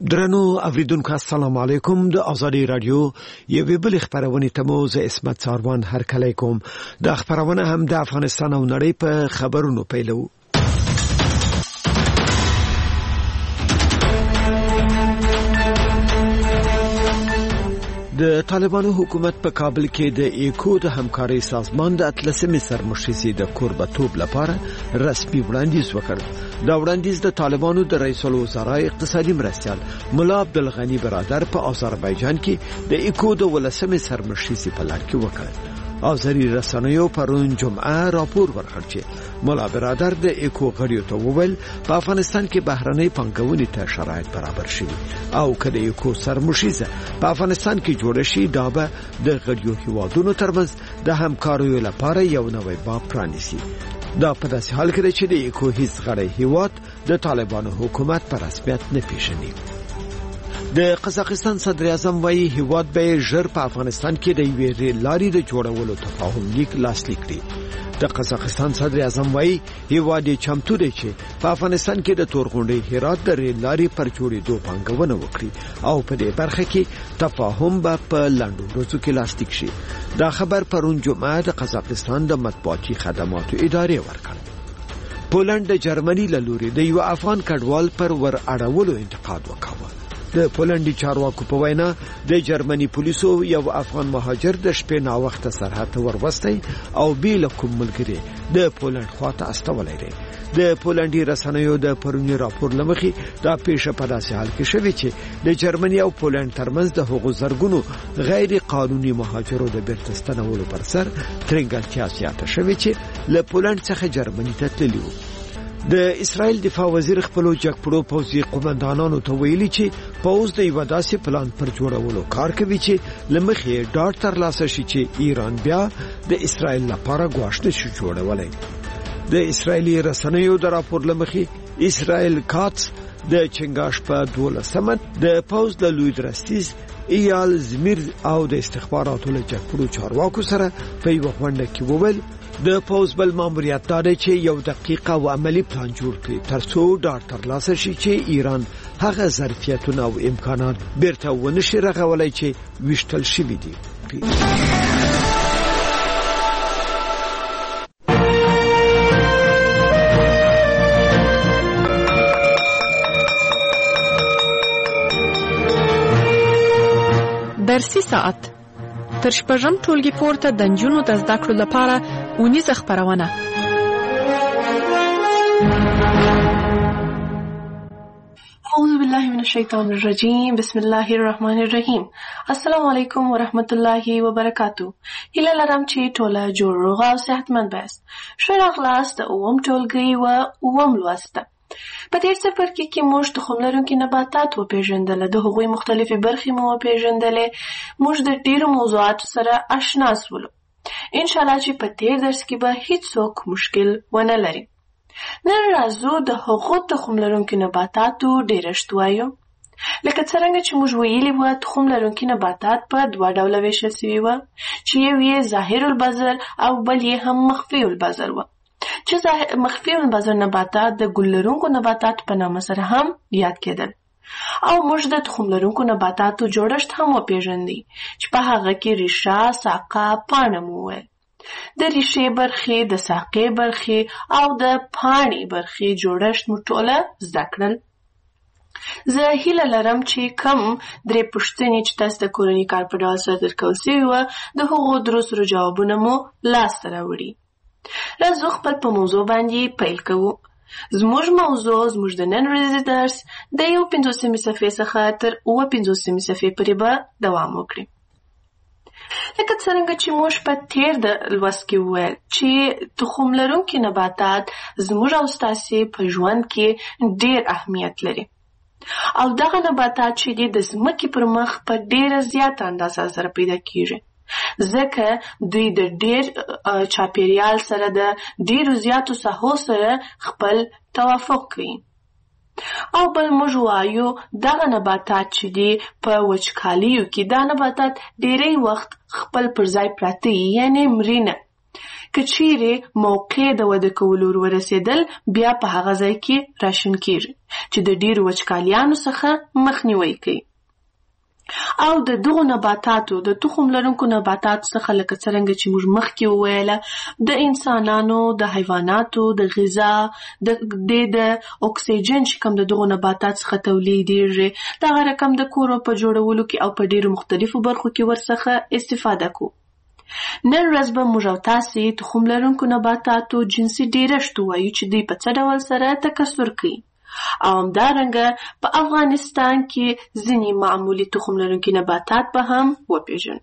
درنو اوریدونکو السلام علیکم. د ازادي رادیو یوې بل خبرونه ته مو زه اسمت ساروان هرکلی کوم. د خبرونه هم د افغانستان او نړۍ په خبرونو پیلو. د طالبانو حکومت په کابل کې د ایکو د همکاري سازمان د اتلسمې سرمشري د کوربتوب لپاره رسمي وړاندیز وکړ. دا وړاندیز د طالبانو د رئیس الوزرا اقتصادي مرستیال مولا عبدالغنی برادر په آذربایجان کې د ایکو د ولسمې سرمشري په لړ کې وکړ. آذری رسنیو پرون جمعه راپور ورکړ چې مولا برادر د ایکو غړیو ته وویل په افغانستان کې بهرنۍ پانګونې ته شرایط برابر شوي او کله ایکو سرمشریزه په افغانستان کې جوړ شي دا به د غړیو هیوادونو ترمنځ د همکاریو لپاره یو نوی باب پرانیسي. دا په داسې حال کې چې د ایکو هیڅ غړی هیواد د طالبانو حکومت په رسمیت نه پیژني. د قزاقستان صدر اعظم وايي هیواد به ژر په افغانستان کې د یوې ریل لارې د جوړولو تفاهم لیک لاسلیک کړي. د قزاقستان صدر اعظم وايي هیواد چمتو دی چې په افغانستان کې د تورغونډي هرات د ریل لارې پر جوړېدو پانګونه وکړي او په دې برخه کې تفاهم به په لنډو ورځو کې لاسلیک شي. دا خبر پرون جمعه د قزاقستان د مطبوعاتي خدماتو ادارې ورکړ. پولند د جرمني له لوري د یو افغان کډوال پر ور اړولو انتقاد وکاوه. د پولندي چارواکو په وینا د جرمني پولیسو یو افغان مهاجر د شپې نا وخت سرحد ته وروستي او بیل کوم ملګری د پولند خواته استولای دی. د پولندي رسنیو د پرونی راپور لمخي دا پیښه په داسې حال کې شوې چې د جرمني او پولند ترمنځ د حقوق زرګونو غیر قانوني مهاجرو د بیرته ستنولو پر سر ترنګلتیا زیاته شوې چې له پولند څخه جرمني ته تللی وو. د اسرائیل دفاع وزیر خپل جګپړو پوځي قومندانانو ته ویلي چې پوځ د یو داسې پلان پر جوړولو کار کوي چې لمخې ډاټ ترلاسه شي چې ایران بیا د اسرائیل لپاره ګواښ شي جوړولای. د اسرایلی رسنیو د راپور لمخې اسرائیل کاتس د چنګاش په 12 د پوځ له لوی درستیز ایال زمیر او د استخباراتو له جګپړو چارواکو سره په یو غونډه کې وویل د پوز بل ماموریت داده چې یو دقیقه او عملی پلان جوړ کړي ترڅو ډاټ ترلاسه شي چې ایران هغه ظرفیتونه او امکانات بیرته ونشي رغولای چې وشتل شوي دي. درسي ساعت تر شپږم ټولګي پورته د نجونو د زده کړو لپاره اونیزه خبرونه. اعوذ بالله من الشیطان الرجیم. بسم الله الرحمن الرحیم. السلام علیکم ورحمت الله وبرکاتو. هیله لرم چې ټوله جوړ روغ او صحتمند یاست. ښه راغلاست د اووم ټولګي و اووم لوست. په دې څپرکي کې موږ تخم لرونکي نباتات وپېژندل، د هغوی مختلفې برخې مو وپېژندلې. موږ د ډېرو موضوعاتو سره آشنا شولو. انشاءالله چې په تیر درس کې به هیڅوک مشکل ونه لري. نن راځو د هغو تخم لرونکي نباتاتو ډېرښت وایو. لکه څرنګه چې موږ ویلي وو تخم لرونکي نباتات په دوه ډوله ویشل سوي وو چې یو یې ظاهر البذر او بل یې هم مخفي البذر وو. چې مخفي البذر نباتات د ګل لرونکو نباتاتو په نامه سره هم یاد کېدل. او موږ د تخم لرونکو نباتاتو جوړښت هم وپېژندی چې په هغه کې ریښه، ساقه، پاڼه مو وویل. د ریښې برخې، د ساقې برخې او د پاڼې برخې جوړښت مو ټوله زده کړل. زه هیله لرم چې کم درې پوښتنې چې تاسو د کورني کار په ډول سره درکول سوي وه د هغو درو سرو جوابونه مو لاسته راوړي. راځو خپل په موضوع باندې پیل کوو. زموږ موضوع زموږ د نن ورځې درس د 50 صفحې څخه تر 50 صفحې پورې به دوام وکړي. لکه څرنګه چې موږ په تیر د لوست کې وویل چې تخم لرونکي نباتات زموږ او ستاسې په ژوند کې ډېر اهمیت لري. او دغه نباتات چې دي د ځمکې پر مخ په ډېره زیاته اندازه سره پیدا کیږي. ځکه دوی د ډېر چاپیریال سره د ډېرو زیاتو ساحو سره خپل توافق کوي. او بل موږ وایو دغه نباتات چې دي په وچکالیو کې دا نباتات ډېری وخت خپل پر ځای پراته یعنی مرینه. که چیرې موقع د وده کولو ورسېدل بیا په هغه ځای کې راشن کیږي چې د ډیرو وچکالیانو څخه مخنیوي کوي. او د دغو نباتاتو د تخم لرونکو نباتاتو څخه لکه څرنګه چې موږ مخکې وویله د انسانانو د حیواناتو د غذا د اکسیجن چې کوم د دغو نباتات څخه تولیدېږي دغه رقم د کورو په جوړولو کې او په ډیرو مختلفو برخو کې ورڅخه استفاده کوو. نن ورځ به موږ او تاسې تخم لرونکو نباتاتو جنسي ډیرښت ووایو چې دوی په څه ډول سره تکثر کوي. او همدارنګه په افغانستان کې ځینې معمولي تخم لرونکي نباتات به هم وپیژنو.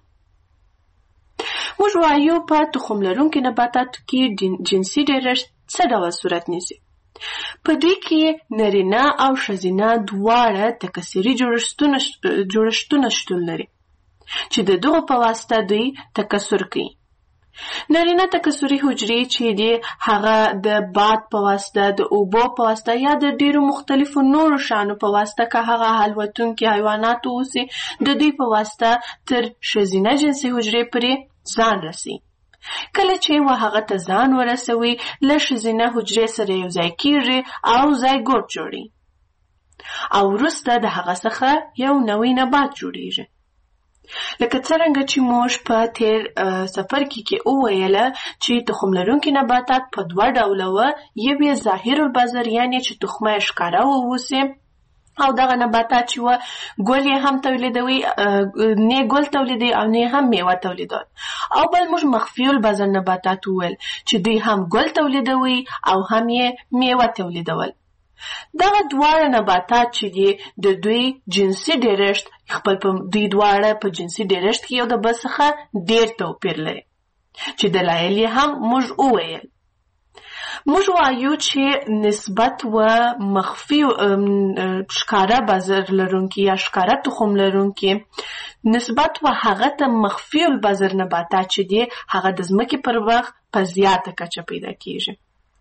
موږ وایو په تخم لرونکي نباتاتو کې جنسي ډیرښت څه ډول صورت نیسي. په دوی کې نرینه او ښځینه دواړه تکثري جوړښتونه شتون لري چې د دغو په واسطه دوی تکثر کوي. نارینه تکثري حجرې چې دي هغه د باد په واسطه د اوبو په واسطه یا د ډیرو مختلفو نورو شانو په واسطه که هغه الوتونکي حیوانات اوسي د دوی په واسطه تر ښځینه جنسي حجرې پورې ځان رسي. کله چې هغه ته ځان ورسوي له ښځینه حجرې سره یو ځای کیږي او زایګوټ جوړي او وروسته د هغه څخه یو نوی نبات جوړیږي. لکه څرنګه چې موږ په تیر څپرکي کې وویله چې تخم لرونکي نباتات په دوه ډوله وه. یو یې ظاهر البذر یعنې چې تخمه یې ښکاره واوسي او دغه نباتات چې وه ګل یې هم تولیدوي نه ګل تولیدوي او نه هم میوه تولیدوي. او بل موږ مخفي البذر نباتات وویل چې دوی هم ګل تولیدوي او هم یې میوه تولیدول. دغه دواړه نباتات چې دي د دوی جنسي ډیرښت خپل په دوی دواړه په جنسي ډیرښت کې یو د بل څخه ډیر توپیر لري چې دلایل یې هم موږ وویل. موږ وایو چې نسبت و مخفي ښکاره بذر لرونکي یا ښکاره تخم لرونکي نسبت و هغه ته مخفي البذر نباتات چې دي هغه د ځمکې پر مخ په زیاته کچه پیدا کیږي.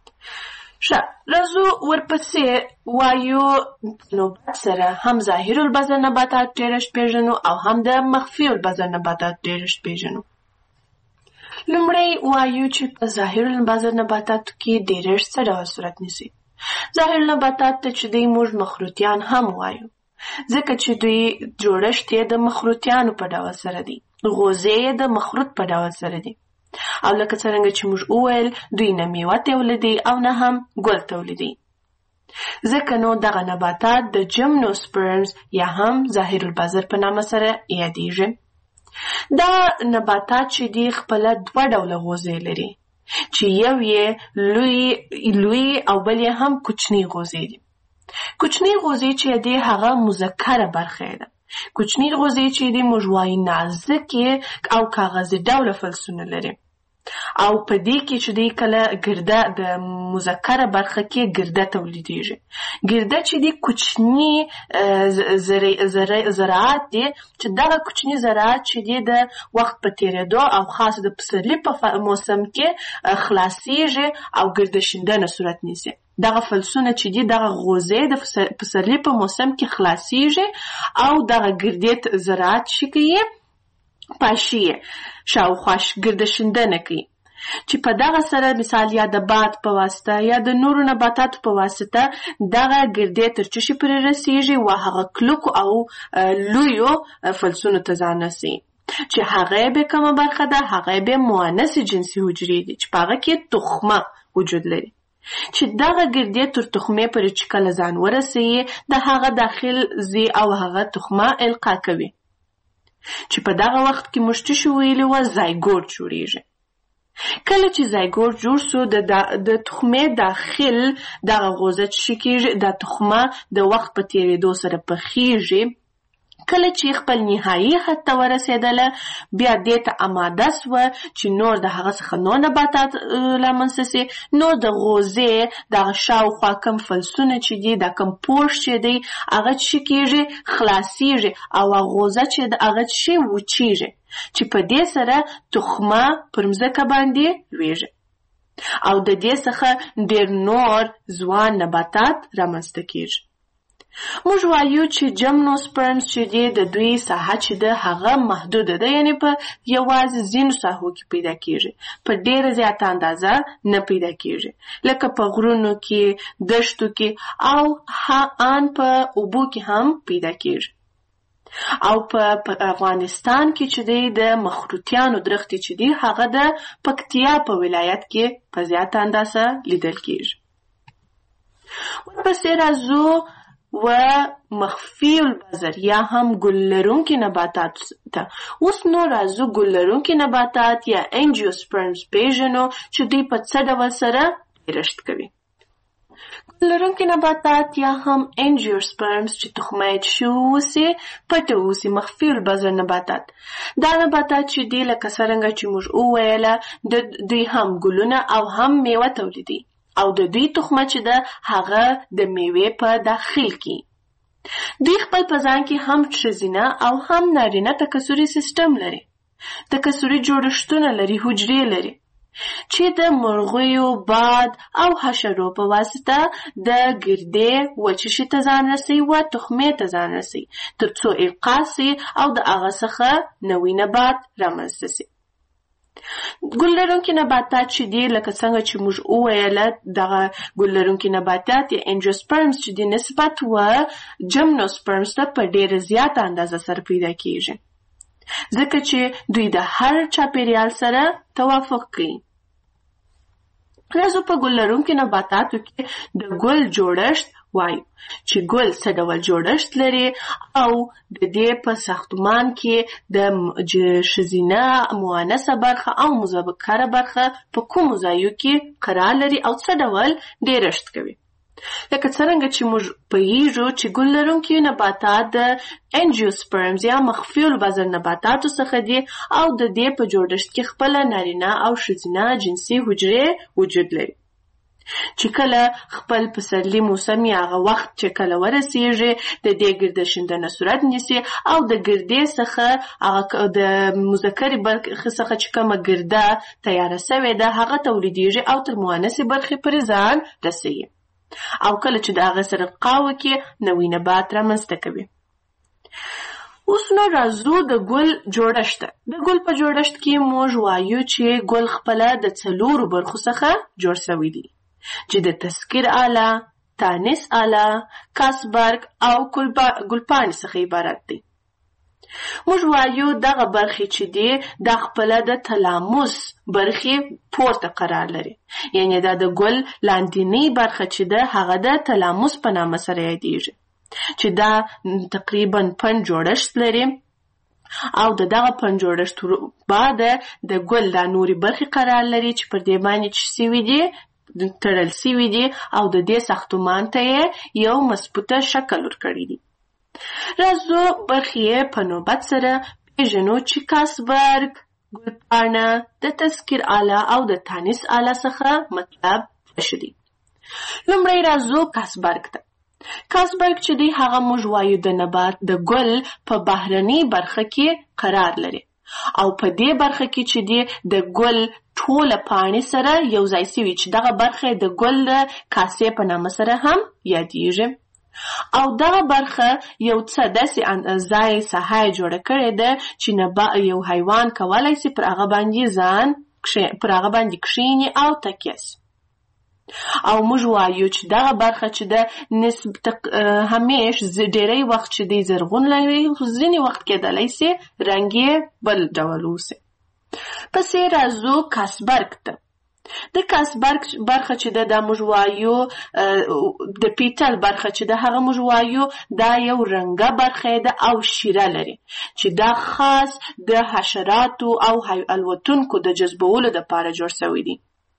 راځو ورپسې وایو نوبت سره هم ظاهر البذر نباتات ډیرښت پیژنو او هم د مخفي البذر نباتات ډیرښت پیژنو. لومړی وایو چې په ظاهر البذر نباتاتو کې ډیرښت څه ډول صورت نیسي. ظاهر نباتات ته چې دوی موږ مخروطیان هم وایو ځکه چې دوی جوړښت یې د مخروطیانو په ډول سره دی. غوزې یې د مخروط په ډول سره دی او لکه څرنګه چې موږ وویل دوی نه میوه تولیدوي او نه هم ګل تولیدوي. ځکه نو دغه نباتات د جمنوسپرمز یا هم ظاهر البذر په نامه سره یادیږي. دا نباتات چې دي خپله دوه ډوله غوزې لري چې یو یې لوی او بل یې هم کوچني غوزې دي. کوچني غوزې چې دي هغه مذکره برخه ده. کوچني غوزې چې دي موږ وایو نازکې او کاغذي ډوله فلزونه لري او په دې کې چې دی کله ګرده د مذکره برخه کې ګرده تولیدېږي. ګرده چې دی کوچني زراعت دی چې دغه کوچني زراعت چې دی د وخت په تېرېدو او خاص د پسرلي په موسم کې خلاصېږي او ګرده شیندنه صورت نیسي. دغه فلزونه چې دي دغه غوزې د پسرلي په موسم کې خلاصېږي او دغه ګردې زراعت چې کوي پاشي شاوخوا ګرده شیندنه کوي چې په دغه سره مثال یا د باد په واسطه یا د نورو نباتاتو په واسطه دغه ګردې تر چشي پورې رسېږي او هغه کلکو او لویو فلزونو ته ځان رسوي چې هغه به کومه برخه ده هغه به مؤنث جنسي حجرې دي چې په هغه کې تخمه وجود لري چې دغه ګردې تر تخمې پورې چې کله ځان ورسوي د هغه داخل ځي او هغه تخمه القا کوي چې په دغه وخت کې موږ څه ویلي وه زایګوټ جوړیږي. کله چې زایګوټ جوړ سو د تخمې داخل دغه غوزه چې کېږي د تخمه د وخت په تېرېدو سره پخېږي. کله چې خپل نهایي حد ته ورسېدله بیا دې ته آماده سوه چې نور د هغه څخه نور نباتات رامنځته سي. نور د غوزې دغه شاوخوا کم فلزونه چې دي دا کم پوښ چې دی هغه څه کېږي خلاصېږي او غوزه چې هغه څه وچېږي چې په دې سره تخمه پر مځکه باندې لویږي او د دې څخه ډېر نور ځوان نباتات رامنځته کېږي. موږ وایو چې جمنوسپرمز چې دی د دوی ساحه چې ده هغه محدوده ده، یعنی په یوازې ځینو ساحو کې پیدا کیږي، په ډیره زیاته اندازه نه پیدا کیږي، لکه په غرونو کې، دشتو کې او ان په اوبو کې هم پیدا کیږي. او په افغانستان کې چې دی د مخروطیانو درختې چې دی هغه د پکتیا په ولایت کې په زیاته اندازه لیدل کیږي. ورپسې راځو و مخفی البذر یا هم ګل لرونکي نباتات ته. اوس نو راځو ګل لرونکي نباتات یا انجیوسپرمز پیژنو چې دوی په څه ډول سره پیدایښت کوي. ګل لرونکي نباتات یا هم انجیوسپرمز چې تخمید شوي پټه اوسي، مخفی البذر نباتات. دا نباتات چې دی لکه څرنګه چې موږ وویله دوی هم ګلونه او هم میوه تولیدي او د دوی تخمه چې ده هغه د میوې په داخل کې. دوی خپل په ځان کې هم ښځینه او هم نارینه تکثري سیستم لري. تکثري جوړښتونه لري، حجرې لري چې د مرغیو، باد او حشرو په واسطه د ګردې وچشي ته ځان رسوي و تخمې ته ځان رسوي تر څو القاء سي او د هغه څخه نوی نبات رامنځته سي. ګل لرونکي نباتات چې دي لکه څنګه چې موږ وویله دغه ګل لرونکي نباتات یا انجیوسپرمز چې دي نسبت و جمنوسپرمز ته په ډېره زیاته اندازه سره پیدا کیږي، ځکه چې دوی د هر چاپیریال سره توافق کوي. راځو په ګل لرونکي نباتاتو کې د ګل جوړښت وایو چې ګل څه ډول جوړښت لري او د دې په ساختمان کې د ښځینه مؤنثه برخه او مذکره برخه په کومو ځایو کې قرار لري او څه ډول ډیرښت کوي. لکه څرنګه چې موږ پوهیږو چې ګل لرونکي نباتات د انجیوسپرمز یا مخفي البذر نباتاتو څخه دي او د دې په جوړښت کې خپله نارینه او ښځینه جنسي حجرې وجود لري چې کله خپل پسرلي موسم یا هغه وخت چې کله ورسیږي د دې ګرده شیندنه صورت نیسي او د ګردې څخه هغه د مذکرې برخې څخه چې کومه ګرده تیاره سوې ده هغه تولیدیږي او تر مؤنثې برخې پورې ځان رسوي او کله چې د هغه سره قاوه کې نوی نبات رامنځته کوي. اوس نو راځو د ګل جوړښت. د ګل په جوړښت کې موږ وایو چې ګل خپله د څلورو برخو څخه جوړ شوی دی چې د تسکیر آله، تانیث آله، کاسبرګ او ګلپاڼې څخه عبارت دی. موږ وایو دغه برخې چې دی دا خپله د تلاموس برخې پورته قرار لري، یعنی دا د ګل لاندینۍ برخه چې ده هغه د تلاموس په نامه سره یادیږي چې دا تقریبا پنج جوړښت لري او دغه پنج جوړښت بعد د ګل دا نوري برخې قرار لري چې پر دې باندې چې سوي دي تړل سوي دي او د دې ساختمان ته یو مضبوطه شکل ورکړی دی. راځو برخې په نوبت سره پیژنو چې کاسبرګ، ګلپاڼه، د تسکیر آله او د تانیث آله څخه مطلب څه دی. لومړی راځو کاسبرګ ته. کاسبرګ چې دی هغه موږ وایو د نبات د ګل په بهرنۍ برخه کې قرار لري او په دې برخه کې چې دی د ګل ټوله پاڼې سره یو ځای سوي چې دغه برخه د ګل د کاسې په نامه سره هم یادیږي او دغه برخه یو څه داسې ځای ساحه جوړه کړې ده چې یو حیوان کولی سي پر هغه باندې کښیني او تکیه سي. او موږ وایو چې دغه برخه چې ده همیش ډېری وخت چې دی زرغون لري، ځینې وخت کېدلی سي رنګ یې بل ډول اوسي. پسې راځو کاسبرګ ته. د کاسبرګ برخه چې ده دا موږ وایو د پیټل برخه چې ده هغه موږ وایو دا یو رنګه برخه ده او شیره لري چې دا خاص د حشراتو او الوتونکو د جذبولو دپاره جوړ شوی دی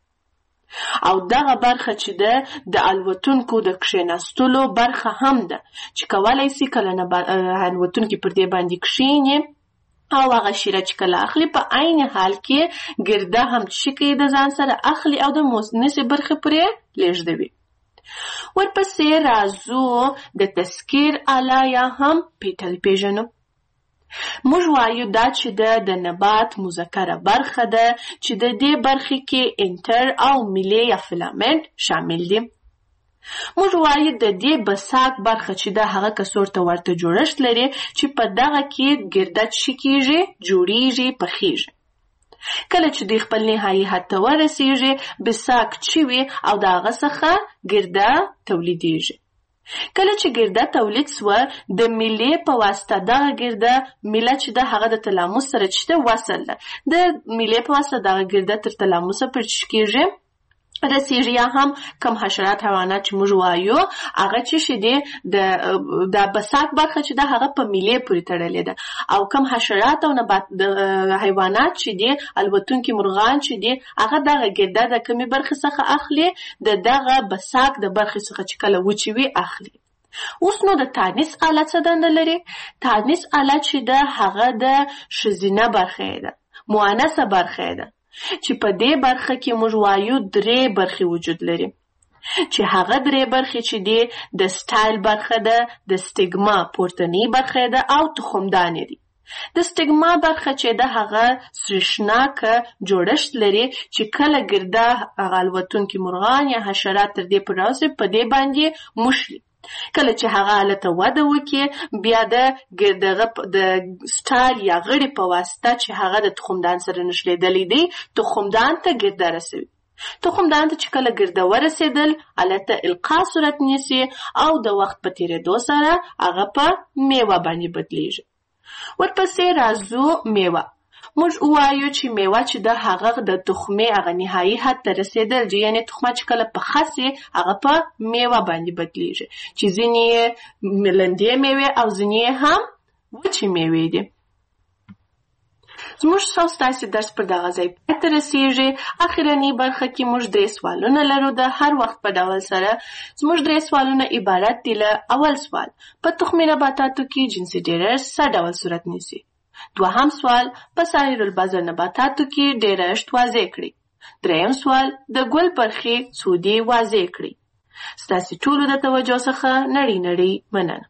او دغه برخه چې ده د الوتونکو د کښېناستلو برخه هم ده چې کولی سي کله الوتونکي پر دې باندې کښېني او هغه شیره چې کله اخلي په عین حال کې ګرده هم چې کوي د ځان سره اخلي او د مؤنثې برخې پرې لیږدوي. ورپسې راځو د تسکیر آله یا هم پیټل پیژنو. موږ وایو دا چې د نبات مذکره برخه ده چې د دې برخې کې انټر او میلې یا فیلامنټ شامل دي. موږ وایو د دې بساک برخه چې د هغه کڅوړ ته ورته جوړښت لري چې په دغه کې ګرده څه کیږي، جوړیږي، پخیږي. کله چې دوی خپل نهایي حد ته ورسیږي، بساک چوي او د هغه څخه ګرده تولیدیږي. کله چې ګرده تولید سوه، د میلې په واسطه دغه ګرده، میله چې د هغه د تلاموس سره چې وصل ده، د میلې په واسطه دغه ګرده تر تلاموسه پرې کیږي، رسیږي. یا هم کم حشرات حیوانات چې موږ وایو هغه چې دی د بساک برخه چې د هغه په میلې پورې تړلې ده، او کم حشرات او نبات حیوانات چې دی الوتونکي مرغان چې دی هغه دغه ګرده د کمې برخې څخه اخلي، دغه بساک د برخې څخه چې کله وچوي اخلي. اوس نو د تانیث آله څه دنده لري؟ تانیث آله چې د هغه د ښځینه برخه ده، مؤنثه برخه ده، چې په دې برخه کې موږ وایو 3 برخې وجود لري، چې هغه 3 برخې چې دی د سټایل برخه ده، د سټیګما پورتنی برخه ده او تخمدان دي. د سټیګما برخه چې ده هغه سریښناکه جوړښت لري چې کله ګرده هغه الوتونکي مرغان یا حشرات تر دې پورې راسي، په دې باندې موښلي. کله چې هغه حالت وده وکړي، بیا د سټایل یا غړي په واسطه چې هغه د تخمدان سره نښلېدلی دی، تخمدان ته ګرده رسوي. تخمدان ته چې کله ګرده ورسېدل، حالت القا صورت نیسي او د وخت په تېرېدو سره هغه په میوه باندې بدلیږي. ورپسې راځو میوه. موږ وایو چې میوه چې د هغه د تخمې هغه نهایي حد ته رسېدل دي، یعنې تخمه چې کله پخه سي هغه په میوه باندې بدلیږي، چې ځینې یې لندې میوې او ځینې یې هم وچې میوې دي. زموږ ستاسې درس پر دغه ځای پای ته رسېږي. اخرنۍ برخه کې موږ 3 سوالونه لرو. د هر وخت په ډول سره زموږ 3 سوالونه عبارت دي له: اول سوال، په تخمي نباتاتو کې جنسي ډېرښت څه ډول صورت نیسي؟ دوهم سوال، په سایر البذر نباتاتو کې ډېرښت واضح کړئ. دریم سوال، د ګل برخې څو دي واضح کړئ. ستاسې ټولو د توجه څخه نړۍ مننه.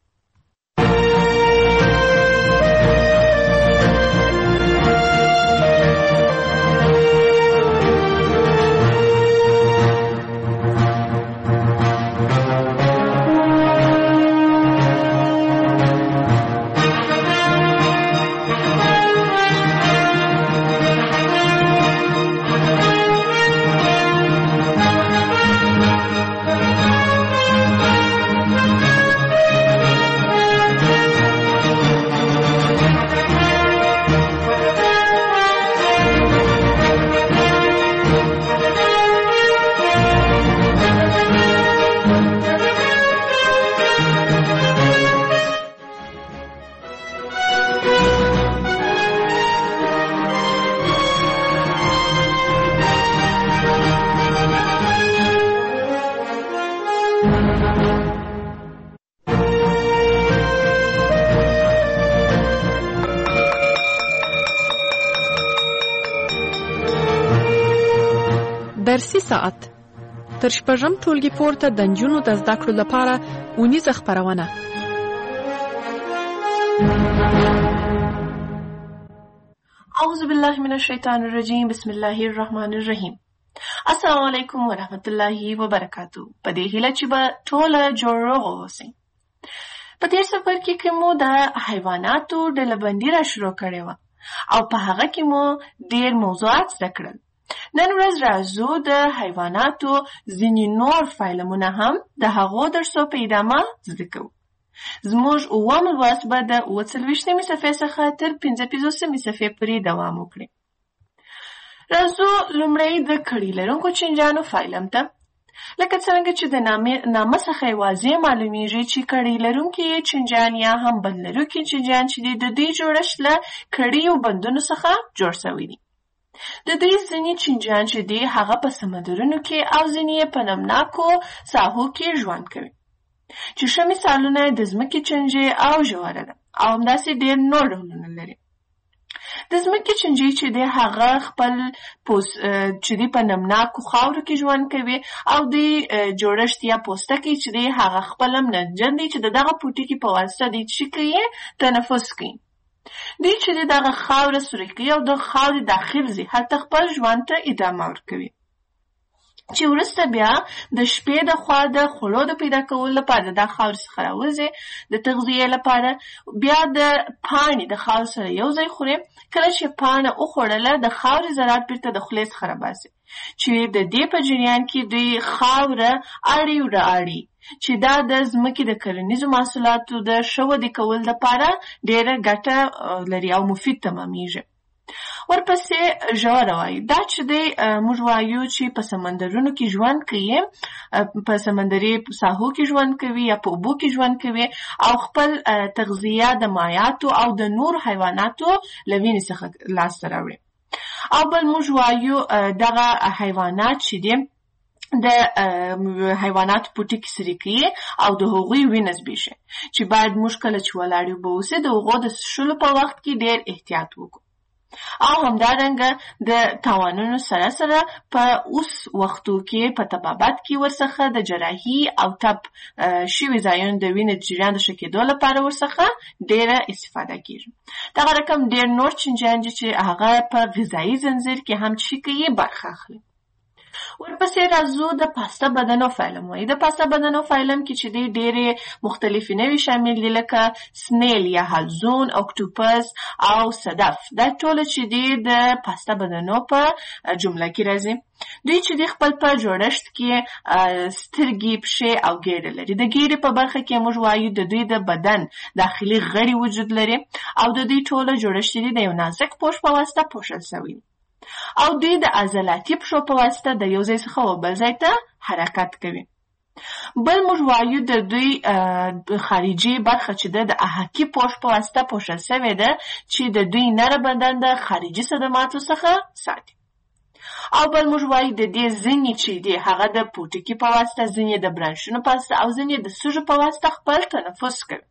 درسي ساعت تر شپږم ټولګي پورته د نجونو د زده کړو لپاره اونیزه خپرونه. اعوذ بالله من الشیطان الرجیم. بسم الله الرحمن الرحیم. السلام علیکم ورحمت الله وبرکاتو. په دې هیله چې به ټوله جوړ روغ اوسئ. په دې سفر کې مو د حیواناتو ډلبندي را شروع کړې وه او په هغه کې مو ډېر موضوعات زده کړل. نن ورځ راځو د حیواناتو ځینې نور فایلمونه هم د هغو درسو په ادامه زده کوو. زموږ 9م لوست به د 43مې صفحې څخه تر 55مې صفحې پورې دوام وکړي. راځو لومړی د کړي لرونکو چینجانو فایلم ته. لکه څنګه چې د نامه څخه یې واضح معلومیږي چې کړي لرونکي چینجان یا هم بند لرونکي چینجان چې د دوی جوړښت له کړیو بندونو څخه جوړ شوی دی. د دوی ځینې چینجان چې دي هغه په سمندرونو کې او ځینې یې په نمناکو ساحو کې ژوند کوي، چې ښه مثالونه یې د ځمکې چینجي او ژوره ده او همداسې ډېر نور ډولونه لري. د ځمکې چینجي چې دی هغه خپل چې دی په نمناکو خاورو کې ژوند کوي او دوی جوړښت یا پوستکی چې دی هغه خپل هم نمجن دی چې د دغه پوټکي په واسطه دی چې کوي تنفس کوي. دوی چې دی دغه خاوره سوري کوي او د خاورې داخل ځي هلته خپل ژوند ته ادامه ورکوي. چې وروسته بیا د شپې د خوا د خوړو د پیدا کولو لپاره د خاورې څخه راوځي د تغذیې لپاره، بیا د پاڼې د خاورې سره یو ځای خوري. کله چې پاڼه وخوړله د خاورې ذرات بیرته د خولې څخه راباسي، چې د دې په جریان کې دوی خاوره اړي وراړي، چې دا د ځمکې د کرنیزو محصولاتو د ښه ودې کولو لپاره ډېره ګټه لري او مفید تمامیږي. ورپسې ژوره وایي، دا چې دی موږ وایو چې په سمندرونو کې ژوند کوي، په سمندري ساحو کې ژوند کوي یا په اوبو کې ژوند کوي او خپل تغذیه د مایعاتو او د نور حیواناتو له وینې څخه لاسته راوړي. او بل موږ وایو دغه حیوانات چې دي د حیواناتو پوټي کې سري کوي او د هغوی وینه زبېښي، چې باید موږ کله چې ولاړ اوبه وڅښو د هغو د څښلو په وخت کې ډېر احتیاط وکړو. او همدارنګه د تاوانونو سره سره په اوس وختو کې په طبابت کې ورڅخه د جراحي او تب شوي ځایونو د وینې د جریان د ښه کېدو لپاره ورڅخه ډېره استفاده کېږي. دغه رقم ډېر نور چینجیان دي چې هغه په غذایي زنځیر کې هم چې کوي برخه اخلي. ورپسې راځو د پاسته بدنو فایلم وایي. د پاسته بدنو فایلم کې چې دی ډېرې مختلفې نوې شامل دي، لکه سنیل یا حلزون، اکټوپس او صدف. دا ټول چې دی د پاسته بدنو په جمله کې راځي. دوی چې دی خپل په جوړښت کې سترګې، پښې او ګیډه لري. د ګیډې په برخه کې موږ وایو د دوی د بدن داخلي غړي وجود لري او د دوی ټوله جوړښت دی د یو نازک پوښ په واسطه پوښل شوی او دوی د عضلاتي پښو په واسطه د یو ځای څخه بل ځای ته حرکت کوي. بل موږ وایو د دوی خارجي برخه چې د احاکي پوښ په واسطه پوښل شوې ده، چې د دوی نره بدن د خارجي صدماتو څخه ساتي. او بل موږ وایو د دې ځینې چې دی هغه د پوټکي په واسطه، ځینې د برانشونو په واسطه او ځینې د سږو په واسطه خپل تنفس کوي.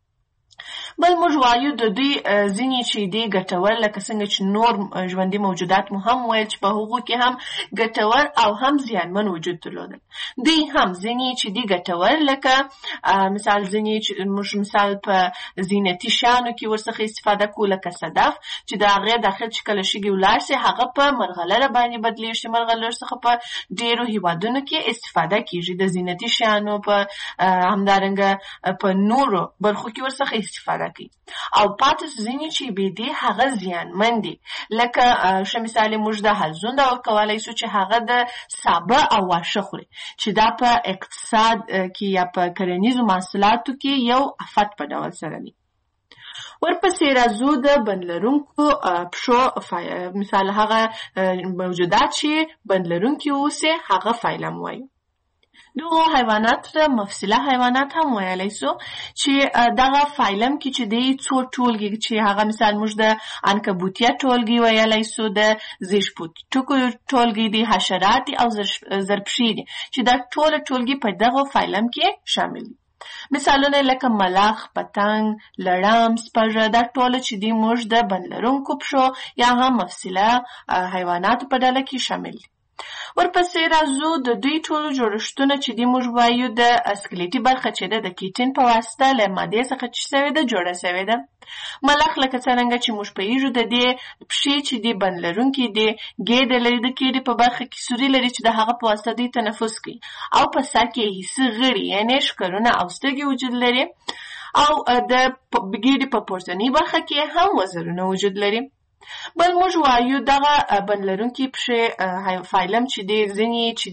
بل موږ وایو د دوی ځینې چې دی ګټور، لکه څنګه چې نور ژوندي موجودات مو هم ویل چې په هغو کې هم ګټور او هم زیانمن وجود درلودل. دوی هم ځینې چې دی ګټور، لکه مثال ځینې چې موږ مثال په زینتي شیانو کې ورڅخه استفاده کوو، لکه صدف چې د هغې داخل چې کله شګې ولاړ سي هغه په مرغلره باندې بدلېږي. مرغلره څخه په ډېرو هېوادونو کې استفاده کېږي، د زینتي شیانو په همدارنګه په نورو برخو کې ورڅخه استفاده کوي. او پاتې ځینې چې بې دې هغه زیانمن دي، لکه ښه مثال موږ د حلزون ډول کولی شو چې هغه د سابه او واښه خوري، چې دا په اقتصاد کې یا په کرنیزو محصولاتو کې یو افت په ډول سره دي. ورپسې راځو د بند لرونکو پښو مثال هغه موجودات چې بند لرونکي اوسي هغه فایلم وایو. دغه حیوانات ته مفصله حیوانات هم ویلی سو، چې دغه فایلم کې چې دی څو ټولګي چې هغه مثال موږ د عنکبوتیه ټولګي ویلی سو، د زیږپوټکو ټولګي دي، حشرات او زرپشي دي، چې دا ټول ټولګي په دغه فایلم کې شامل دي. مثالونه لکه ملخ، پتنګ، لړم، سپږه، دا ټول چې دی موږ د بند لرونکو پښو یا هم مفصله حیواناتو په ډله کې شامل دي. ورپسې راځو د دوی ټولو جوړښتونه چې دی موږ وایو د اسکلیټي برخه چې ده د کیټین په واسطه له مادې څخه چې شوې ده جوړه شوې ده. ملخ لکه څرنګه چې موږ پوهیږو د دې پښې چې دی بند لرونکي دي، ګیډه لري، د ګیډې په برخه کې سوري لري چې د هغه په واسطه دوی تنفس کوي، او په سر کې حسي غړي یعنې ښکرونه او سترګې وجود لري، او د ګیډې په پورتنۍ برخه کې هم وزرونه وجود لري. بل موږ وایو دغه بند لرونکي پښې فایلم چې دی ځینې چې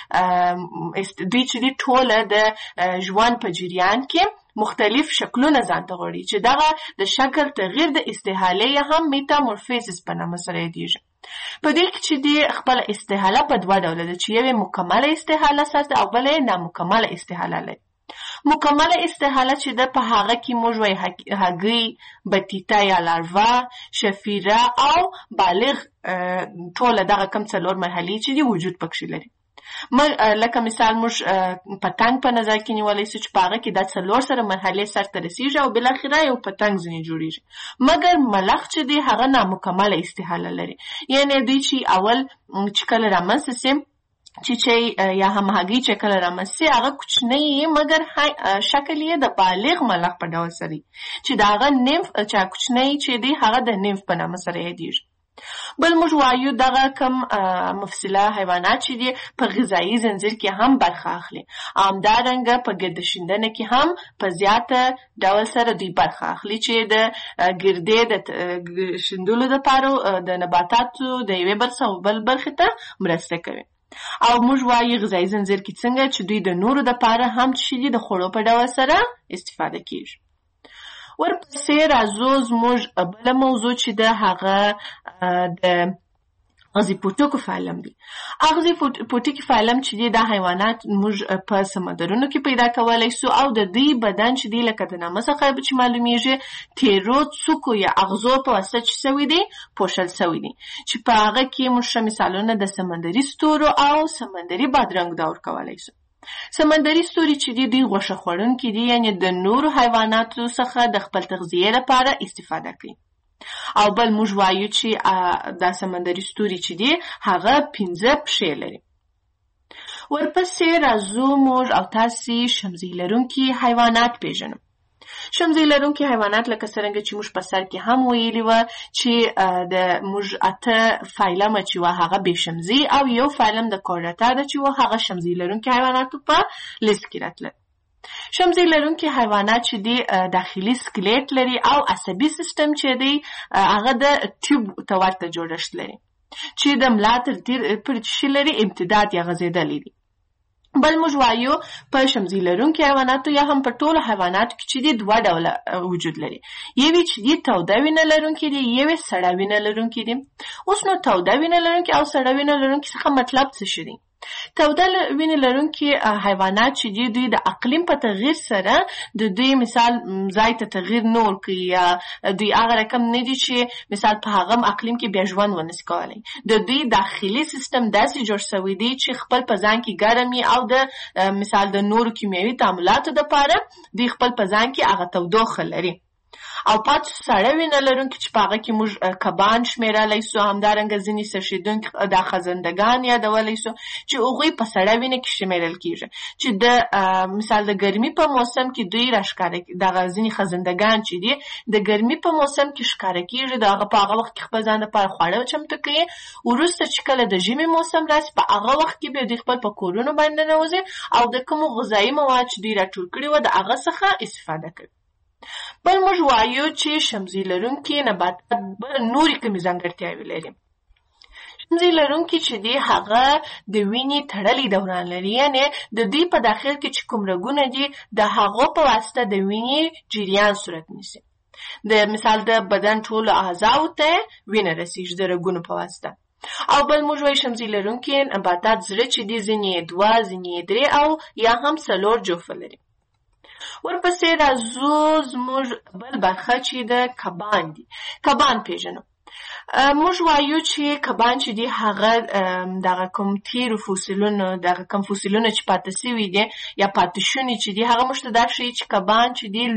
دی دوی چې دی ټوله د ژوند په جریان کې مختلف شکلونه ځان ته غواړي، چې دغه د شکل تغییر د استحالې یا هم میتامورفیزس په نامه سره یادیږي. په دې کې چې دی خپل استحاله په دوه ډوله ده، چې یوې مکمله استحاله ساتي او بله یې نامکمله استحاله لري. مکمله استحاله چې ده په هغه کې موږ وایي هګۍ، بطیطه یا لاروا، شفیره او بالغ ټوله دغه کم څلور مرحلې چې دي وجود پکښې لري. لکه مثال موږ پتنګ په نظر کې نیولی سو چې په هغه کې دا څلور سره مرحلې سرته رسیږي او بالاخره یو پتنګ ځینې جوړیږي. مګر ملخ چې دی هغه نامکمله استحاله لري، یعنې دوی چې اول چې کله رامنځته سي چې یا هم هګۍ چې کله رامنځته هغه کوچنی مګر شکل یې د بالغ ملخ په ډول سره چې د هغه نیمف چې کوچنی چې دی هغه د نیمف په نامه سره یادیږي. بل موږ وایو دغه کم مفصله حیوانات چې دي په غذایي زنځیر کې هم برخه اخلي. همدارنګه په ګرده شیندنه کې هم په زیاته ډول سره دوی برخه اخلي چې د ګردې د شیندلو دپاره د نباتاتو د یوې برخې او بل برخې ته مرسته کوي. او موږ وایو غذایي زنځیر کې څنګه چې دوی د نورو دپاره هم چې دي د خوړو په ډول سره استفاده کیږي. ورپسې راځو زموږ بله موضوع چې ده هغه د اغزي پوټکو فعلم دی. اغزي پوټکي فعلم چې دی دا حیوانات موږ په سمندرونو کې پیدا کولی سو او د دوی بدن چې دی لکه د نامه څخه چې معلومیږي تیرو څوکو یا اغزو په واسطه چې سوي دي پوښل سوي دي چې په هغه کې موږ ښه مثالونه د سمندري ستورو او سمندري بادرنګ دا ورکولی سو. سمندري ستوري چې دي دوی غوښه خوړونکي دي، یعنې د نورو حیواناتو څخه د خپل تغذیې لپاره استفاده کوي. او بل موږ وایو چې دا سمندري ستوري چې دي هغه 15 پښې لري. ورپسې راځو موږ او تاسې شمزۍ لرونکي حیوانات پیژنو. شمزۍ لرونکي حیوانات لکه څرنګه چې موږ په سر کې هم ویلي وه چې د موږ 8 فایلمه چې وه هغه بې شمزۍ او یو فایلم د کورډاتا ده چې وه هغه شمزۍ لرونکي حیواناتو په لیست کې راتلل. شمزۍ لرونکي حیوانات چې دی داخلي سکلیټ لري او عصبي سیستم چې دی هغه د ټیوب ته ورته جوړښت لري چې د ملا تر تیر پورې چې لري امتداد یا غځېدلی دی. بل موږ وایو په شمزۍ لرونکي حیواناتو یا هم په ټولو حیواناتو کې چې دی 2 ډوله وجود لري. یوې چې دی توده وینه لرونکي دي، یوې سړه وینه لرونکي دي. اوس نو توده وینه لرونکي او سړه وینه لرونکي څخه مطلب څه شي دی؟ توده وینې لرونکي حیوانات چې دي دوی د اقلیم په تغییر سره د دوی مثال ځای ته تغییر نه ورکوي یا دوی هغه رقم نه دي چې مثال په هغه اقلیم کې بیا ژوند ونسي کولی. د دوی داخلي سیستم داسې جوړ شوی دی چې خپل په ځان کې ګرم او د مثال د نورو کیمیاوي تعاملاتو دپاره دوی خپل په ځان کې هغه تودوخه لري. او پاتې سړه وینه لرونکي چې په هغه کې موږ کبان شمېرلی سو، همدارنګه ځینې څښېدونکي دا خزندګان یادولی سو چې هغوی په سړه وینه کې شمېرل کېږي چې د مثال د ګرمي په موسم کې دوی راښکاره دغه ځینې خزندګان چې دي د ګرمي په موسم کې ښکاره کېږي، د هغه په هغه وخت کې خپل ځان لپاره خواړه چمتو کوي. وروسته چې کله د ژمي موسم راسي په هغه وخت کې بیا دوی خپل په کورونو باندې ننوځي او د کومو غذایي مواد چې دوی راټول کړي وه د هغه څخه استفاده کوي. بل موږ وایو چې شمزۍ لرونکي نباتات نورې کومې ځانګړتیاوې لري. شمزۍ لرونکي چې دی هغه د وینې تړلي دوران لري، یعنې د دوی په داخل کې چې کوم رګونه دي د هغو په واسطه د وینې جریان صورت نیسي. د مثال د بدن ټولو اعضاو ته وینه رسیږي د رګونو په واسطه. او بل موږ وایو شمزۍ لرونکي نباتات زړه چې دی ځینې 2 ځینې 3 او یا هم 4 جوفه لري. ورپسې راځو زموږ بل برخه چې د کبان دي. کبان پیژنو. موږ وایو چې کبان چې دي هغه دغه کوم تیرو فوسیلونو دغه کوم فوسیلونه چې پاتې سوي دي یا پاتې شوني چې دي هغه موږ ته دا ښیي چې کبان چې دي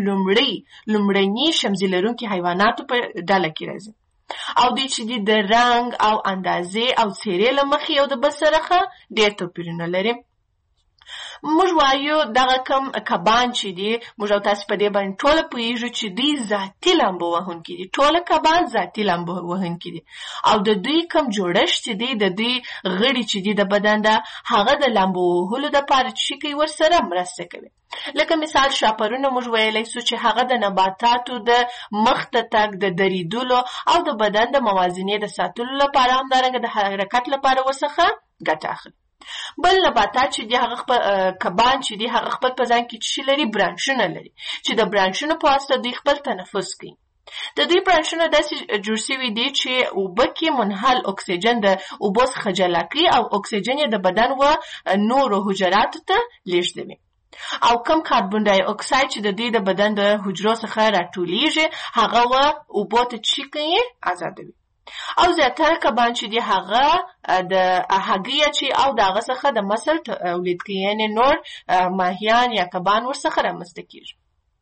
لومړني شمزۍ لرونکي حیواناتو په ډله کې راځي او دوی چې دي د رنګ او اندازې او څېرې له مخې یو د بل سره ډېر توپیرونه لري. موږ وایو دغه کم کبان چې دي موږ او تاسې په دې باندې ټوله پوهېږو چې دوی ذاتي لامبو وهونکي دي. ټوله کبان ذاتي لامبو وهونکي دي او د دوی کم جوړښت چې دی د دوی غړي چې دي د بدن ده هغه د لامبو وهلو دپاره چې کوي ورسره مرسته کوي. لکه مثال شاپرونه موږ ویلی سو چې هغه د نباتاتو د مخ ته تګ د دریدلو او د بدن د موازنې د ساتلو لپاره همدارنګه د حرکت لپاره ورڅخه ګټه اخلي. بل نباتات چې دي هغه کبان چې دي هغه خپل په ځان کې څه لري؟ برانشونه لري چې د برانشونو په واسطه دوی خپل تنفس کوي. د دوی برانشونه داسې جوړ شوي دي چې اوبه کې منحل اکسیجن د اوبو څخه جلا کوي او اکسیجن یې د بدن و نورو حجراتو ته لیږدوي. او کم کاربن ډای اکساید چې د دوی د بدن د حجرو څخه راټولیږي هغه و اوبو ته څه کوي؟ ازادوي. او زیاتره کبان چې دي هغه د هګۍ چې او د هغه څخه د مسل تولید کوي، یعنې نور ماهیان یا کبان ورڅخه رامنځته کېږي.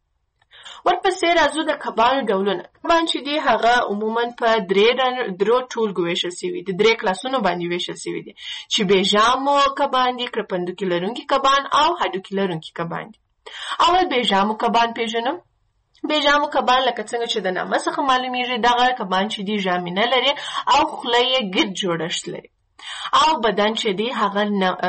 ورپسې راځو د کبانو ډولونه. کبان چې دي هغه عموما په 3 ټولګو ویشل شوي دي، 3 کلاسونو باندې ویشل شوي دي چې بېژامو کبان دي، کرپندوکي لرونکي کبان او هډوکي لرونکي کبان دي. اول بېژامو کبان پیژنم. بې ژامو کبان لکه څنګه چې د نامه څخه معلومیږي دغه کبان چې دي ژامې نه لري او خوله یې ګرد جوړښت لري او بدن چې دی هغه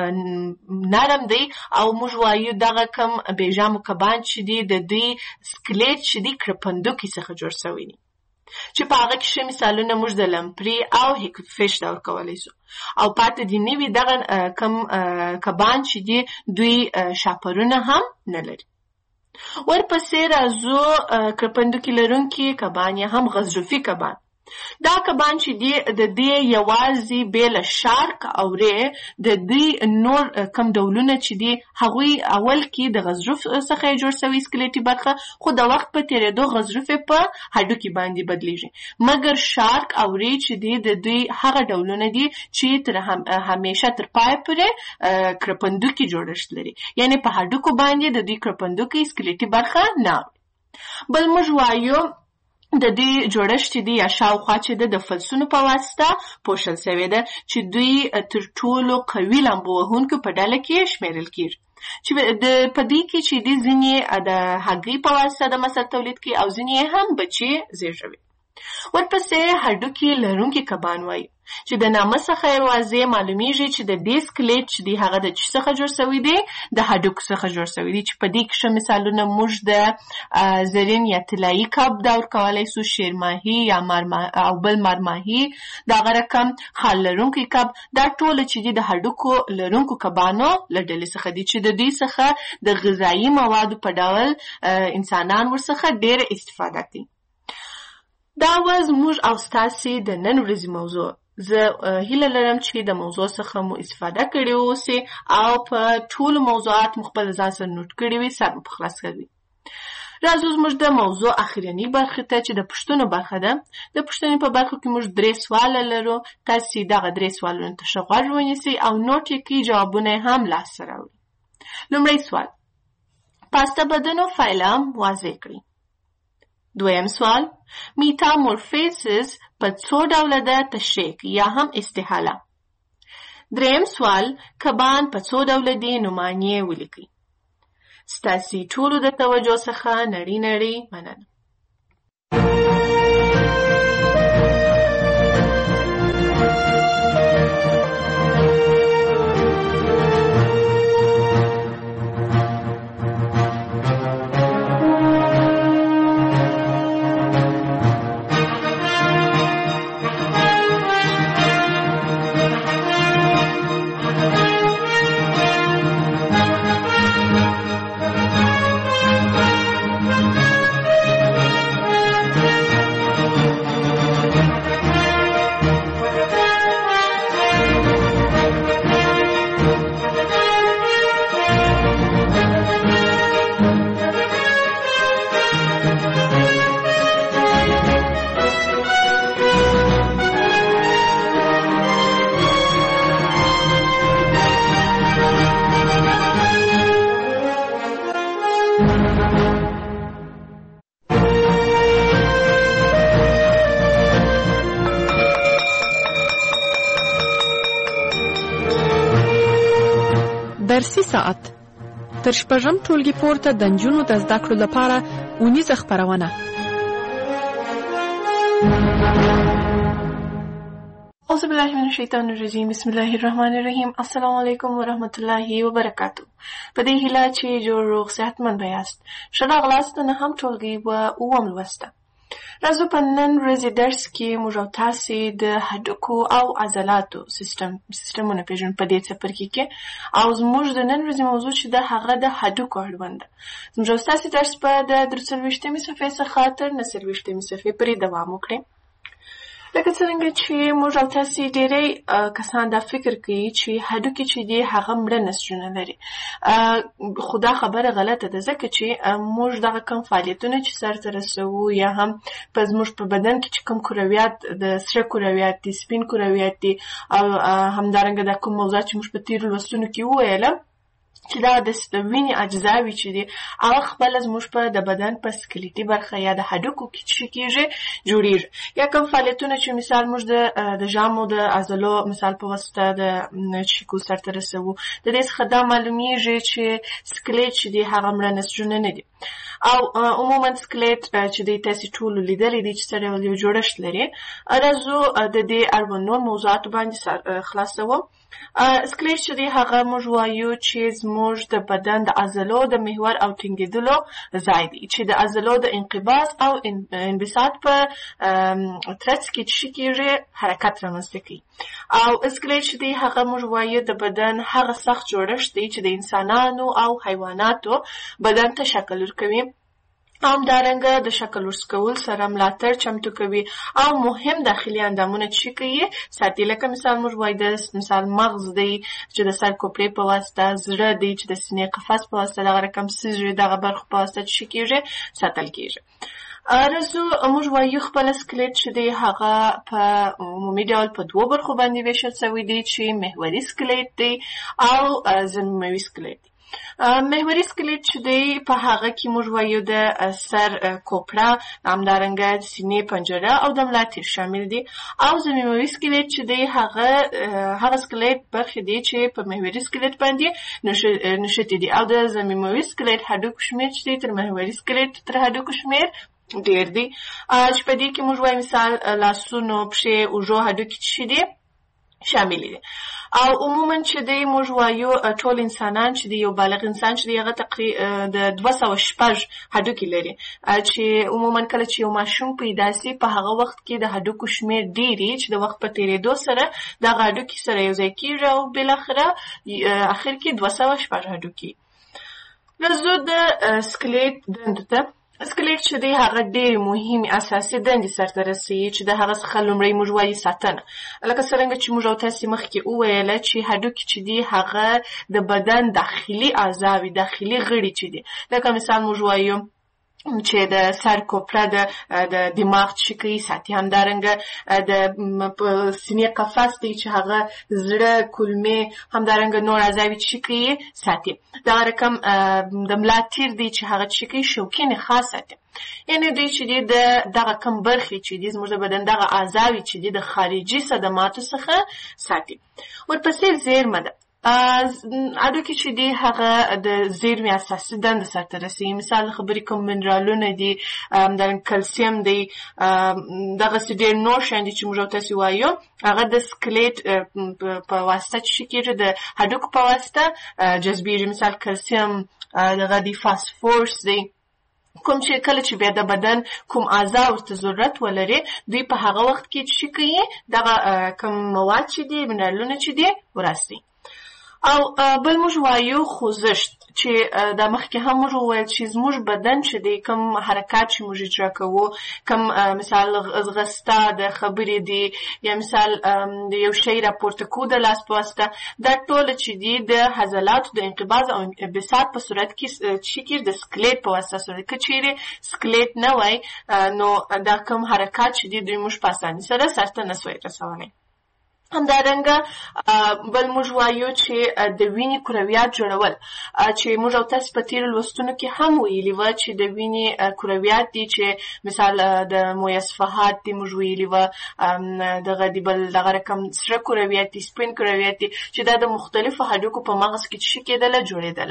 نرم دی او موږ وایو دغه کم بې ژامو کبان چې دی د دوی سکلیټ چې دی کرپندوکي څخه جوړ شوی دی چې په هغه کې ښه مثالونه موږ د لمپري او هیکفیش ډول کولی شو او پاتې دي نوي دغه کم کبان چې دي دوی شاپرونه هم نه لري. ورپسې راځو کرپندوکي لرونکي کبان یا هم غضروفي کبان. دا کبان چې دی د دې یوازې بې له شارک او ری د دوی نور کم ډولونه چې دی هغوی اول کې د غضروف څخه جوړ شوی سکلیټي برخه خو د وخت په تېرېدو غضروف په هډوکي باندې بدلیږي مګر شارک او ری چې دی د دوی هغه ډولونه دي چې تر همیشه تر پای پورې کرپندوکي جوړښت لري یعنی په هډوکو باندې د دوی کرپندوکي سکلیټي برخه نه بل موږ وایو د دې جوړښت دی یا شاوخوا چې د فلسونو په واسطه پوښل شوی ده چې دوی تر ټولو قوي لامبو وهونکو په ډله کې شمیرل کیږي چې په دې کې چې د ځینې د هګۍ په واسطه د مسل تولید کوي او ځینې هم بچي زیږوي. ورپسې هډوکي لرونکي کبان وایي چې د نامه څخه یې واضح معلومیږي چې د دې سکلیټ چې دی هغه د څه څخه جوړ شوی دی د هډوکو څخه جوړ شوی دی چې په دې کې ښه مثالونه موږ د زرین یا طلایي کب دا ورکولی شو شیرماهي یا او بل مارماهي دغه رقم خال لرونکی کب دا ټوله چې دي د هډوکو لرونکو کبانو له ډلې څخه دي چې د دوی څخه د غذایي موادو په ډول انسانان ورڅخه ډېره استفاده کوي. دا وه زموږ او ستاسې د نن ورځې موضوع. زه هیله لرم چې د موضوع څخه مو استفاده کړې اوسئ او په ټولو موضوعات مو خپل ځان سره نوټ کړي وي سر مو په خلاص کړي. راځو زموږ د موضوع اخرنۍ برخې ته چې د پوښتنو برخه ده. د پوښتنې په برخه کې موږ 3 سواله لرو. تاسې دغه 3 سوالونو ته ښه غوږ ونیسئ او نوټ یې کړئ جوابونه یې هم لاسته راوړئ. لومړی سوال پاسته بدنو فایلم واضح کړئ. دویم سوال میتامورفیزس په څو ډوله ده تشریح یا هم استحاله. دریم سوال کبان په څو ډوله دي نومانې ولیکئ. ستاسې ټولو د توجه څخه نړۍ مننه. درسي ساعت تر شپږم ټولګي پورته د نجونو د زده کړو لپاره اونیزه خپرونه. اعوذ بالله من الشیطان الرجیم بسم الله الرحمن الرحیم. السلام علیکم ورحمت الله وبرکاتو. په دې هیله چې جوړ روغ صحتمند یاست. ښه راغلاست د نهم ټولګي و اووم لوسته. راځو په نن ورځې درس کې موږ او تاسې د هډوکو او عضلاتو سیستمونه پېژنو په دې څپرکي کې او زموږ د نن ورځې موضوع چې ده هغه د هډوکو اړوند ده. زموږ او ستاسې درس به د 43مې صفحې څخه تر 49مې صفحې پورې دوام وکړي. لکه څرنګه چې موږ او تاسې ډېری کسان دا فکر کوي چې هډوکي چې دي هغه مړه نسجونه لري. خو دا خبره غلطه ده ځکه چې موږ دغه کم فعالیتونه چې سرته رسوو یا هم په زموږ په بدن کې چې کوم کرویات د سره کرویات دي سپین کرویات دي او همدارنګه دا کوم موضوعات چې موږ په تېرو لوستونو کې وویله چې دا د وینې اجزاوي چې دي هغه خپله زموږ په د بدن په سکلیټي برخه یا د هډوکو کې څه کېږي جوړېږي یا کوم فعالیتونه چې مثال موږ د ژامو د عضلو مثال په واسطه د چیکو سرته رسوو د دې څخه دا معلومیږي چې سکلیټ چې دی هغه مړه نسجونه نه دي او عموما سکلیټ چې دی تاسې ټولو لیدلی دی چې سره یو جوړښت لري راځو د دې اړوند نور موضوعاتو باندې خلاصوم سکلیټ چې دی هغه موږ وایو چې زموږ د بدن د عضلو د محور او ټینګېدلو ځای دی چې د عضلو د انقباض او انبساط په ترڅ کې څه کېږي حرکت رامنځته کوي او سکلیټ چې دی هغه موږ وایو د بدن هغه سخت جوړښت دی چې د انسانانو او حیواناتو بدن ته شکل ورکوي همدارنګه د شکل ورکول سره ملاتړ چمتو کوي او مهم داخلي اندامونه چې کوي ساتي لکه مثال موږ وایو د مثال مغز دی چې د سر کوپړې په واسطه زړه دی چې د سینې قفس په واسطه دغه رقم سیزې دغه برخو په واسطه چې کېږي ساتل کېږي راځو موږ وایو خپل سکلیټ چې دی هغه په عمومي ډول په دوو برخو باندې ویشل شوی دی چې محوري سکلیټ دی او ضمیموي سکلیټ دی محوري سکلیټ چې دی په هغه کې موږ وایو د سر کوپړه همدارنګه د سینې پنجره او د ملا تیر شامل دي او ضمیموي سکلیټ چې دی هغه سکلیټ برخې دي چې په محوري سکلیټ باندې نښتي دي او د ضمیموي سکلیټ هډوکو شمېر چې دی تر محوري سکلیټ تر هډوکو شمېر ډېر دی چې په دې کې موږ وایو مثال لاسونو پښې اوږو هډوکي چې دي شامل دي او عموما چې دی موږ وایو ټول انسانان چې دی یو بالغ انسان چې دی هغه تقریبا د 206 هډوکي لري چې عموما کله چې یو ماشوم پیدا سي په هغه وخت کې د هډوکو شمېر ډېری چې د وخت په تېرېدو سره دغه هډوکي سره یو ځای کېږي او بالاخره اخر کې 206 هډوکي راځو د سکلیټ دندو ته سکلیټ چې دی هغه ډېر مهمې اساسي دندې سرته رسوي چې د هغه څخه لومړی موږ وایو ساتنه لکه څرنګه چې موږ او تاسې مخکې وویله چې هډوکي چې دی هغه د بدن داخلي اعضاوي داخلي غړي چې دی لکه مثال موږ وایو چې د سر کوپړه د دماغ چې کوي ساتي همدارنګه د سینې قفس دی چې هغه زړه کولمې همدارنګه نور اعضاوي چې کوي ساتي دغه رقم د ملا تیر دی چې هغه چې کوي شوکي نخاع ساتي یعنې دوی چې دی دغه کم برخې چې دی زموږ د بدن دغه اعضاوي چې دی د خارجي صدماتو څخه ساتي ورپسې زیرمه ده هډوکي چې دی هغه د زیرمې اساسي دنده سرته رسوي مثال خبرې کوم منرالونه دي همدارنګه کلسیم دی دغسې ډېر نور شیان دي چې موږ او تاسې وایو هغه د سکلیټ په واسطه چې کېږي د هډوکو په واسطه جذبېږي مثال کلسیم دغه دی فاسفورس دی کوم چې کله چې بیا د بدن کوم اعضا ورته ضرورت ولري دوی په هغه وخت کې چې کوي دغه کوم مواد چې دي منرالونه چې دي ورسي او بل موږ وایو خوځښت چې د مخکې هم موږ وویل چې زموږ بدن چې دی کوم حرکات چې موږ اجرا کوو کوم مثال ځغسته د خبرې دی یا مثال د یو شی راپورته کوو د لاس په واسطه دا ټوله چې دی د عضلاتو د انقباض او انبساط په صورت کې چې کېږي د سکلیټ په واسطه صورت که چیرې سکلیټ نه وای نو دا کوم حرکات چې دی دوی موږ په اسانۍ سره سرته نسوای رسولی همدارنګه بل موږ وایو چې د وینې کرویات جوړول چې موږ او تاسې په تېرو لوستونو کې هم ویلي وه چې د وینې کرویات دي چې مثال د مویه صفحات دي موږ ویلي وه دغه دی بل دغه رقم سره کرویات دي سپین کرویات دي چې دا د مختلفو هډوکو په مغز کې چې کېدله جوړېدله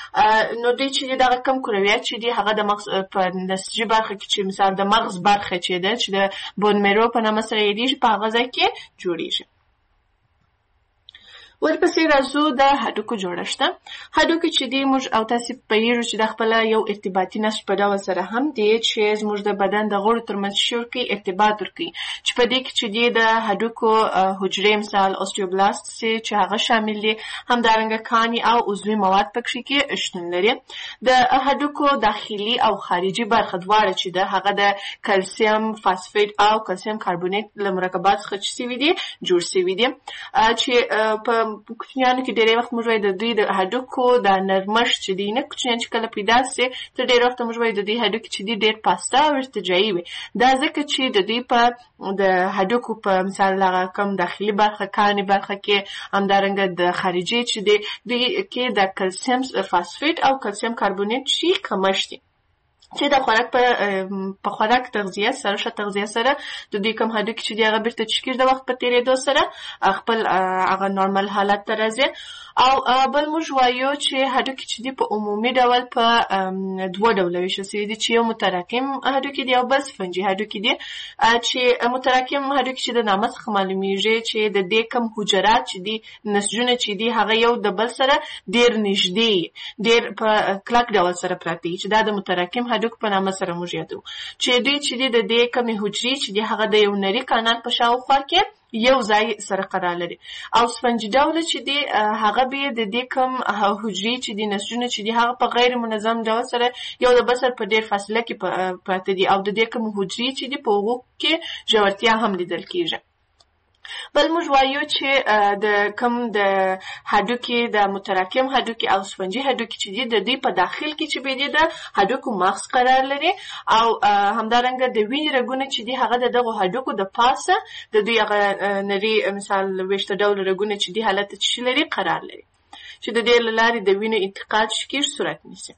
نو دوی چې دغه کم کرویات چې دي هغه د مغز په نسجي برخه کې چې مثال د مغز برخه چې ده چې د بون میرو په نامه سره یادېږي په هغه ځای کې جوړېږي ورپسې راځو د هډوکو جوړښت هډوکي چې دی موږ او تاسې پوهېږو چې د خپله یو ارتباطي نسج په ډول سره هم دی چې زموږ د بدن د غړو ترمنځ شور کوي ارتباط ورکوي چې په دې کې چې دی د هډوکو حجرې مثال اوستیوبلاست چې هغه شامل دي همدارنګه کاني او عضوي مواد پکښې کې شتون لري د هډوکو داخلي او خارجي برخه دواړه چې ده هغه د کلسیم فاسفیټ او کلسیم کاربونیت له مرکبات څخه چې سوي دي جوړ سوي دي چې په کوچنیانو کې ډېری وخت موږ وایو د دوی د هډوکو د نرمښت چې دی نه کوچنیان چې کله پیدا سي تر ډېر وخت موږ وایو د دوی هډوکي چې دي ډېر پاسته او ارتجاعي وي. دا ځکه چې د دوی په د هډوکو په مثال هغه کوم داخلي برخه کاني برخه کې همدارنګه د خارجي چې دی دوی کې د کلسیم فاسفیت او کلسیم کاربونیت چې کمښت دي چې د خوراک په خوراک تغذیه سره ښه تغذیه سره د دوی کوم هډوکي چې دی هغه بیرته چکیږي د وخت په تېرېدو سره خپل هغه نورمال حالت ته راځي. او بل موږ وایو چې هډوکي چې دی په عمومي ډول په دوه ډوله ویشل سوي دي چې یو متراکم هډوکي دي او بل سفنجي هډوکي دي. چې متراکم هډوکي چې د نامه څخه معلومیږي چې د دې کوم حجرات چې دي نسجونه چې دي هغه یو د بل سره ډېر نږدې ډېر په کلک ډول سره پراته دي چې دا د متراکم هډوکو په نامه سره موږ یادو. چې دوی چې دي د دې کومې حجرې چې دي هغه د یو نري کانال په شاوخوا کې یو ځای سره قرار لري. او سفنجي ډوله چې دی هغه به د دې کوم حجرې چې دي نسجونه چې دي هغه په غیر منظم ډول سره یو د بل سره په ډېر فاصله کې پراته دي او د دې کوم حجرې چې دي په هغو کې ژورتیا هم لیدل کېږي. بل موږ وایو چې د کوم د هډوکي د متراکم هډوکي او سفنجي هډوکي چې دي د دوی په داخل کې چې به دي د هډوکو مغز قرار لري او همدارنګه د وینې رګونه چې دي هغه د دغو هډوکو د پاسه د دوی هغه نري مثال ویشته ډول رګونه چې دي حالت چې لري قرار لري چې د دې له لارې د وینې انتقال چې صورت نیسي.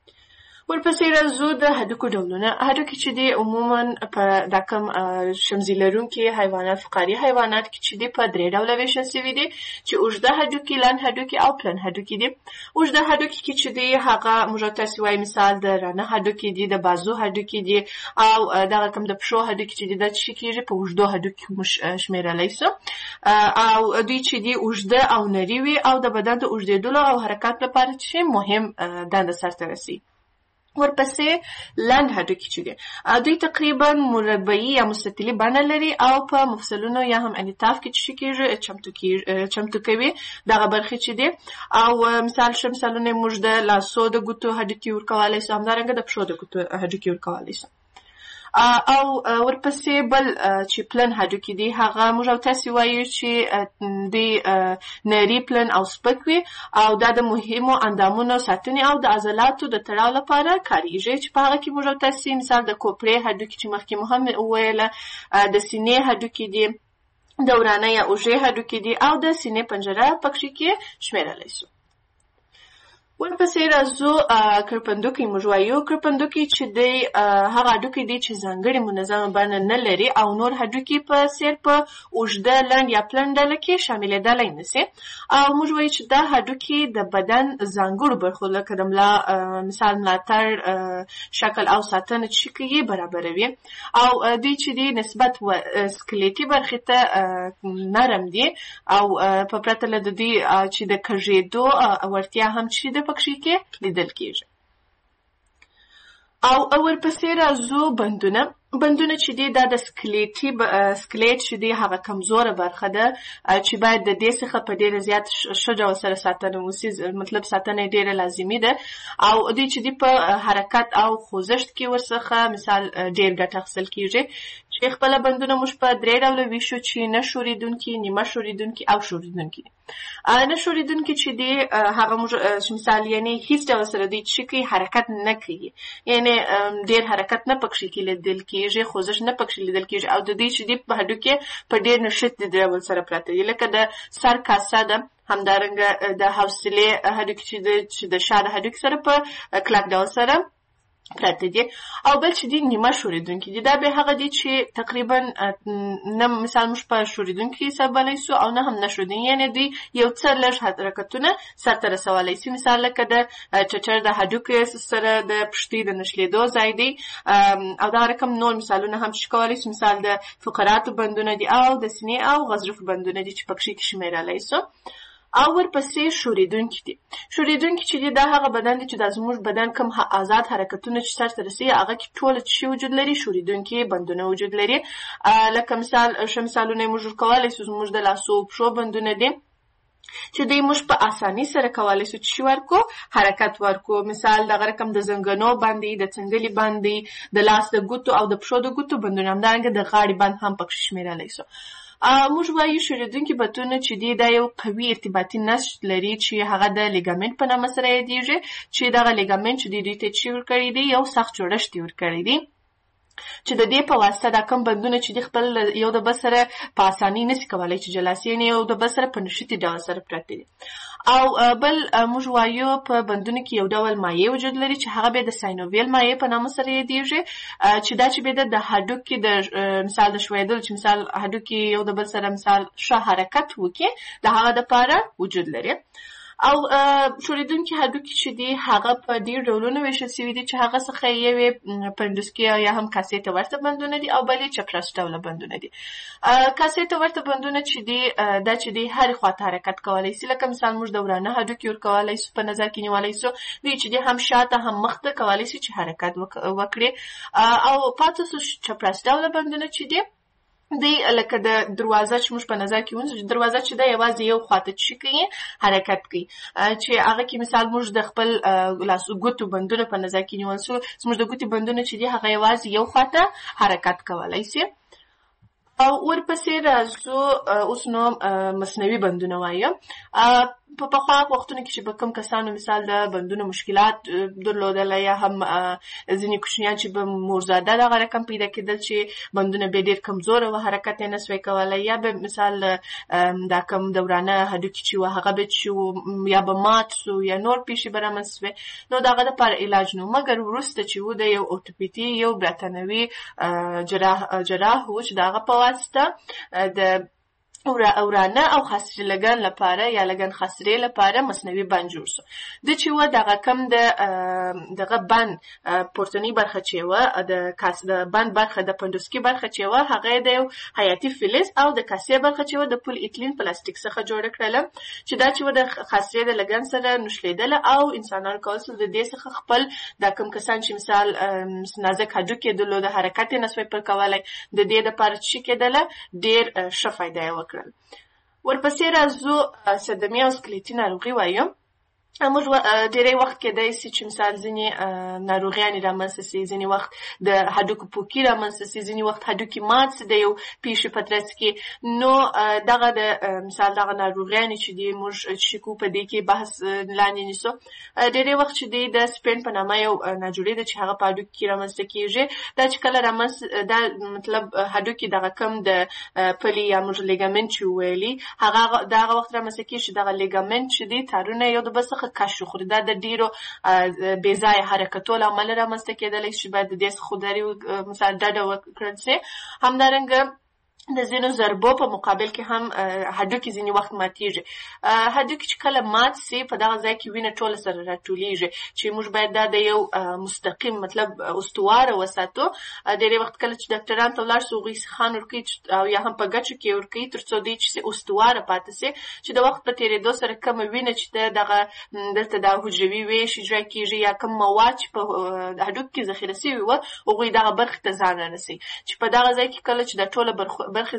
ورپسې راځو د هډوکو ډولونه. هډوکي چې دي عموما په دا کوم شمزي لرونکي حیوانات فقاري حیوانات کې چې دي په درې ډوله ویشل سوي دي چې اوږده هډوکي لنډ هډوکي او پلن هډوکي دي. اوږده هډوکي کې چې دي هغه موږ تاسې وایي مثال د رانه هډوکي دي د بازو هډوکي دي او دغه کوم د پښو هډوکي چې دي دا چې کېږي په اوږدو هډوکي شمېرلی سو او دوی چې دي اوږده او نري وي او د بدن د اوږدېدلو او حرکت لپاره چې مهم دنده سرته رسي. ورپسې لنډ هډوکي چې دي دوی تقریبا مربعي یا مستطیلي بڼه لري او په مفصلونو یا هم انعطاف کې چې کېږي چمتو کوي دغه برخې چې دي او مثالونه موږ د لاسو د ګوتو هډوکي ورکولی سو همدارنګه د پښو د ګوتو هډوکي ورکولی سو. او ورپسې بل چې پلن هډوکي دي هغه موږ او تاسې وایو چې دوی نري پلن او سپک وي او دا د مهمو اندامونو ساتنې او د عضلاتو د تړاو لپاره کارېږي چې په هغه کې موږ او تاسې مثال د کوپړې هډوکي چې مخکې مو هم وویله د سینې هډوکي دي د ورانه یا اوږې هډوکي دي او د سینې پنجره پکښې کې شمېرلی سو. ورپسې راځو کرپندوکي موږ وایو. کرپندوکي چې دی هغه هډوکي دي چې ځانګړې منظمه بڼه نه لري او نور هډوکي په څېر په اوږده لنډ یا پلن ډله کې شاملېدلی نسي او موږ وایو چې دا هډوکي د بدن ځانګړو برخو لکه د ملا مثال ملاتړ شکل او ساتنه چې کوي برابروي او دوی چې دي نسبت سکلیټي برخې ته نرم دي او په پرته له د دوی چې د کږېدو وړتیا هم چې د پکښې کې لیدل کېږي. او ورپسې راځو بندونه. بندونه چې دی دا د سکلیټ چې دی هغه کمزوره برخه ده چې باید د دې څخه په ډېره زیات ښه ډول سره ساتنه وسي مطلب ساتنه یې ډېره لازمي ده او دوی چې دی په حرکت او خوځښت کې ورڅخه مثال ډېر ګټه اخیستل کېږي چې خپله بندونه موږ په درې ډوله ویشو چې نه ښورېدونکي نیمه ښورېدونکي او ښورېدونکي. نه ښورېدونکي چې دی هغه موږ مثال یعنې هیڅ ډول سره دوی چې کوي حرکت نه کوي یعنې ډېر حرکت نه پکښې کې لیدل کېږي خوځښت نه پکښې لیدل کېږي او د دوی چې دی په هډوکي په ډېر نښتي ډول سره پراته دي لکه د سر کاسه ده همدارنګه د حوصلې هډوکي چې د شا د هډوکي سره په کلک ډول سره پراته دي او بل چې دي نیمه ښورېدونکي دي دا به هغه دي چې تقریبا نه مثال موږ په ښورېدونکي حسابولی سو او نه هم نه ښورېدونکي یعنې دوی یو څه لږ حرکتونه سرته رسولی سي مثال لکه د ټټر د هډوکي سره د پښتۍ د نښلېدو ځای دی او دا رقم نور مثالونه هم چې کولی سو مثال د فقراتو بندونه دي او د سینې او غضروف بندونه دي چې پکښې کې شمېرلی سو. او ورپسې ښورېدونکي دي. ښورېدونکي چې دي دا هغه بدن دی چې دا زموږ بدن کوم آزاد حرکتونه چې سرته رسوي هغه کې ټوله څه وجود لري ښورېدونکي بندونه وجود لري لکه مثال ښه مثالونه یې موږ ورکولی سو زموږ د لاسو پښو بندونه دي چې دوی موږ په اسانۍ سره کولی سو چې ورکو حرکت ورکو مثال دغه رقم د زنګنو بند دی د څنګلې بند دی د لاس د ګوتو او د پښو د ګوتو بندونه همدارنګه د غاړې بند هم پکښې شمېرلی سو. موږ وایو شوریدونکي بطنونه چې دی دا یو قوي ارتباطي نسج لري چې هغه د لیګامنټ په نامه سره یادیږي چې دغه لیګامنټ چې دوی ته چې ورکړی دی یو سخت جوړښت یې ورکړی دی چې د دې په واسطه دا کوم بندونه چې د خپل یو د بل سره په اسانۍ نشي کولای چې جلاسي نه یو د بل سره په نشتی ډول سره پراته دي او بل موږ وایو په بندونو کې یو ډول مایع وجود لري چې هغه به د ساینوویل مایع په نامه سره یادیږي چې دا چې به د هډوکي د مثال د شویدل چې مثال هډوکي یو د بل سره مثال ښه حرکت وکړي د هغه لپاره وجود لري او شوریدونکي هډوکي چې دي هغه په ډېر ډولونو ویشل شوي دي چې هغه څخه یوې پنډوسکي یا هم کاسې ته ورته بندونه دي او بل یې چپراس ډوله بندونه دي. کاسې ته ورته بندونه چې دي دا چې دي هرې خواته حرکت کولی شي لکه مثال موږ د ورانه هډوکي ورکولی شو په نظر کې نیولی شو دوی چې دي هم شاته هم مخته کولی شي چې حرکت وکړي او پاتې شو چپراس ډوله بندونه چې دي دی لکه د دروازه چې موږ په نظر کې ونیسو دروازه چې ده یوازې یو خواته چې کوي حرکت کوي چې هغه کې مثال موږ د خپل لاسو ګوتو بندونه په نظر کې نیول شو زموږ د ګوتې بندونه چې دي هغه یوازې یو خواته حرکت کولی شي او ورپسې راځو اوس نو مصنوعي بندونه وایو په پخوا وختونو کې چې به کوم کسانو مثال د بندونو مشکلات درلودله یا هم ځینې کوچنیان چې به مورزاده دغه رقم پیدا کېدل چې بندونه به ډېر کمزوره و حرکت یې نه سوی کولی یا به مثال دا کوم د ورانه هډوکي چې و هغه به چې یا به مات سو یا نور پیښې به رامنځته سوې نو د هغه دپاره علاج نو مګر وروسته چې و د یو اورتوپیدي یو برتانوي جراح و چې د هغه په واسطه د ورانه او خاصري لګن لپاره یا لګن خاصري لپاره مصنوعي بند جوړ شو د چې و دغه کم دغه بند پورتنی برخه چې و د بند برخه د پندوسکي برخه چې و هغه د یو حیاتي فلز او د کاسې برخه چې و د پول ایتلین پلاستیک څخه جوړ کړل چې دا چې و د خاصري د لګن سره نښلیدل او انسانان کولای د دې څخه خپل د کوم کسان چې مثال نازک هډوکي درلود حرکت نه سوی پر کولای د دې لپاره چې کېدل ډېر ښه فایده یې ورپسې راځو صدمي او سکلیټي ناروغي وایو موږ ډېری وخت کېدای شي چې مثال ځینې ناروغیانې رامنځته شي ځینې وخت د هډوکو پوکي رامنځته شي ځینې وخت هډوکي مات شي د یو پیښې په ترڅ کې نو دغه د مثال دغه ناروغیانې چې دي موږ چې کو په دې کې بحث لاندې نیسو ډېری وخت چې دی د سپین په نامه یو ناجوړې ده چې هغه په هډوکي کې رامنځته کېږي دا چې کله دا مطلب هډوکي دغه کم د پلي یا موږ لیګامنټ چې ویلي هغه دغه وخت رامنځته کېږي چې دغه لیګامنټ چې دی تارونه یو د بل څخه کشو خوري دا د ډیرو بې ځایه حرکتو له امله رامنځته کېدلی شي باید د دې څخه خودداري مثلا ډډه وکړل شي همدارنګه د ځینو ضربو په مقابل کې هم هډوکي ځینې وخت ماتېږي هډوکي چې کله مات سي په دغه ځای کې وینه ټوله سره راټولېږي چې موږ باید دا د یو مستقیم مطلب استواره وساتو ډېری وخت کله چې ډاکټران ته ولاړ شو هغوی سیخان ورکوي او یا هم په ګچو کې ورکوي تر څو دوی چې استواره پاتې سي چې د وخت په تېرېدو سره کومه وینه چې دغه دلته د حجروي ویش اجرا کېږي یا کوم مواد چې په هډوکي کې ذخیره سوي وه هغوی دغه برخې ته ځان رارسوي چې په دغه ځای کې کله چې دا ټوله برخې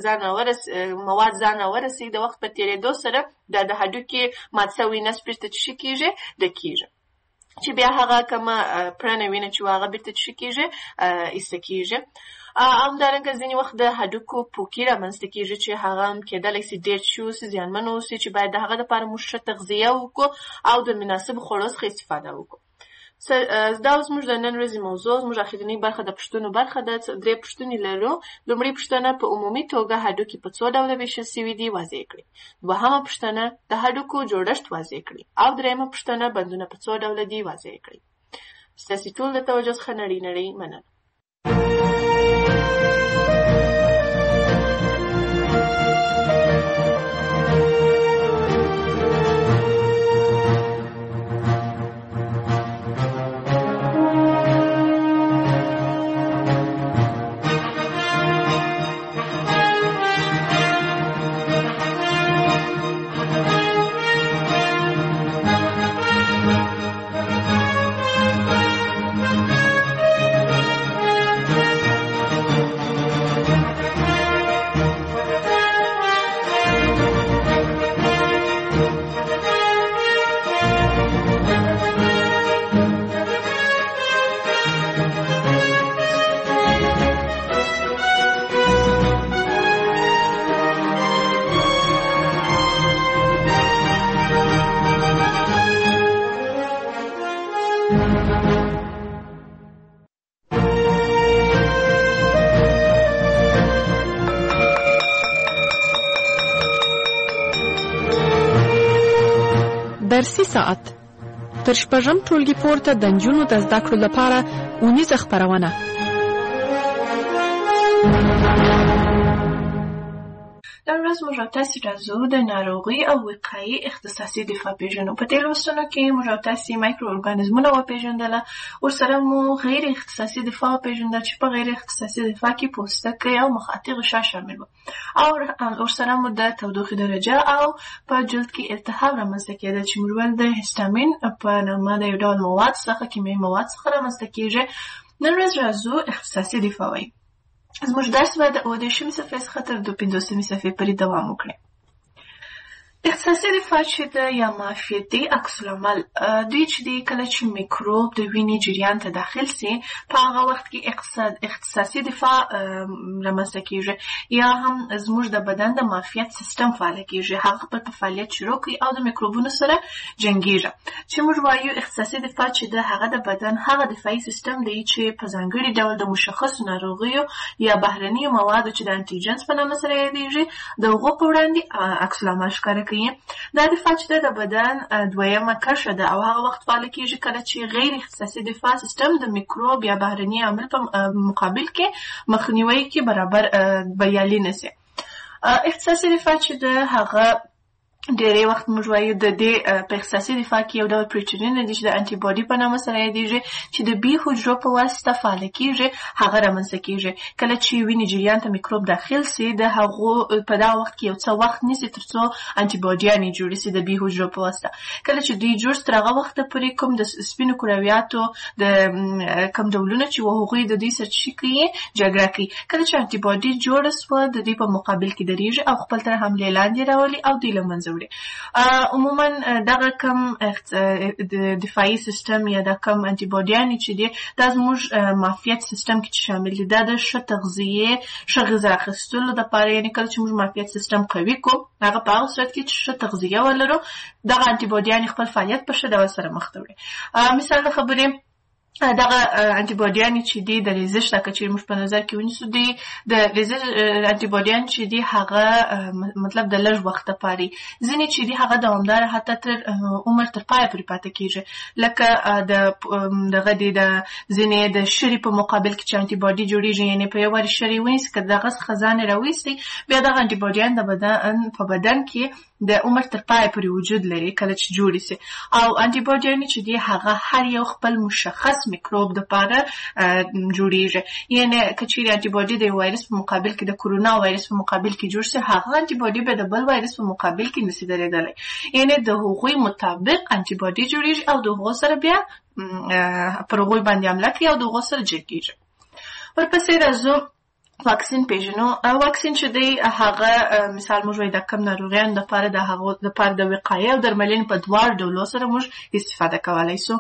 مواد ځان ورسي د وخت په تېرېدو سره د هډوکي مات سوی نسج بیرته چې کېږي ډکېږي چې بیا هغه کومه پرنه وینه چې هغه بیرته چې کېږي ایسته کېږي همدارنګه ځینې وخت د هډوکو پوکي رامنځته کېږي چې هغه هم کېدلی شي ډېر چې اوسي زیانمن اوسي چې باید د هغه دپاره موږ ښه تغذیه وکړو او د مناسبو خوړو څخه استفاده وکړو دا اوس موږ د نن ورځې موضوع زموږ اخرنۍ برخه د پوښتنو برخه ده 3 پوښتنې لرو لومړۍ پوښتنه په عمومي توګه هډوکي په څو ډوله ویشل شوي دي واضح کړئ دوهمه پوښتنه د هډوکو جوړښت واضح کړئ او درېیمه پوښتنه بندونه په څو ډوله دي واضح کړئ ستاسې ټول د توجه څخه نړۍ مننه درسي ساعت تر شپږم ټولګي پورته د نجونو د زده کړو لپاره اونیزه خپرونه. در ورځ موږ تاسو راځو د ناروغي او وقایي اختصاصي دفاع پیژنو. په دې لوستونو کې موږ تاسو مایکرو ارګانیزمونه وپیژندل، ورسره مو غیر اختصاصي دفاع پیژندل چې په غیر اختصاصي دفاع کې پوستکی او مخاطي غشا شامل وو، او ورسره مو د تودوخې درجه او په جلد کې التهاب رامنځته کېدل چې موږ د هیستامین په نامه د یو ډول مواد څخه کیمیاوي مواد څخه رامنځته کېږي. نن ورځ راځو اختصاصي دفاع وایي. زموږ درس به د 18 صفحې څخه تر 15 صفحې پورې دوام وکړي. اختصاصي دفاع چې د یا معافیتي عکس العمل دوی چې دی کله چې میکروب د وینې جریان ته داخل سي په هغه وخت کې اختصاصي دفاع رامنځته کېږي، یا هم زموږ د بدن د معافیت سیستم فعال کېږي، هغه خپل فعالیت شروع کوي او د میکروبونو سره جنګیږي. چې موږ وایو اختصاصي دفاع چې د هغه د بدن هغه دفاعي سیستم دی چې په ځانګړي ډول د مشخصو ناروغیو یا بهرنیو موادو چې د انټيجنز په نامه سره یادېږي د هغو په وړاندې عکس العمل ښکاره کوي. دا دفاع چې د بدن دویمه کرښه ده او هغه وخت فعال کېږي کله چې غیر اختصاصي دفاع سیستم د میکروب یا بهرني عامل په مقابل کې مخنیوي کې برابر بریالي نشي. اختصاصي دفاع چې د هغه ډېری وخت موږ وایو د دې په اختصاصي دفاع کې یو ډول پروټینونه دي چې د انټي باډي په نامه سره یادېږي چې د بي حجرو په واسطه فعال کېږي، هغه رامنځته کېږي کله چې وینې جریان ته میکروب داخل سي. د هغو په دا وخت کې یو څه وخت نیسي تر څو انټي باډیانې جوړې سي د بي حجرو په واسطه. کله چې دوی جوړ تر هغه وخته پورې کوم د سپینو کرویاتو د کوم ډولونه چې هغوی د دوی سره څه کوي جګړه کوي. کله چې انټي باډي جوړه سوه د دوی په مقابل کې درېږي او خپل تر حملې لاندې راولي او دوی له منځه عموما دغه کم دفاعي سیستم یا د کم انټي باډیانې چې دي دا زموږ معافیت سیستم کې شامل دي. دا د ښه تغذیې ښه غذا اخیستلو دپاره، یعنې کله چې موږ معافیت سیستم قوي کړو هغه په هغه صورت کې چې ښه تغذیه ولرو دغه انټي باډیانې خپل فعالیت په ښه ډول سره مخ ته وړي. مثال د خبرې دغه انټي باډیان چې دي د ریزش دا کچې موږ په نظر کې ونیسو دي د ریزش انټي باډیان چې دي هغه مطلب د لږ وخت لپاره ځینې چې دي هغه دوامدار حتی تر عمر تر پای پورې پاتې کېږي، لکه دغه د ځینې د شری په مقابل کې چې انټي باډي جوړیږي، یعنې په یو وار شری ونیسي که دغه څخه ځان راویستي بیا دغه انټي باډیان د بدن په بدن کې د عمر تر پای پورې وجود لري کله چې جوړ شي. او انټي باډیان چې دي هغه هر یو خپل مشخص میکروب دپاره جوړیږي، یعنې که چیرې انټي باډي د وایرس په مقابل کې د کورونا وایرس په مقابل کې جوړ شي هغه انټي باډي به د بل وایرس په مقابل کې نشي درېدلی، یعنې د هغوی مطابق انټي باډي جوړیږي او د هغو سره بیا پر هغوی باندې حمله کوي او د هغو سره جنګیږي. ورپسې راځو واکسین پیژنو. واکسین چې دی هغه مثال موږ وایو د کم ناروغیانو دپاره د هغو دپاره د وقایې او درملنې په دواړو ډولو سره موږ استفاده کولی سو.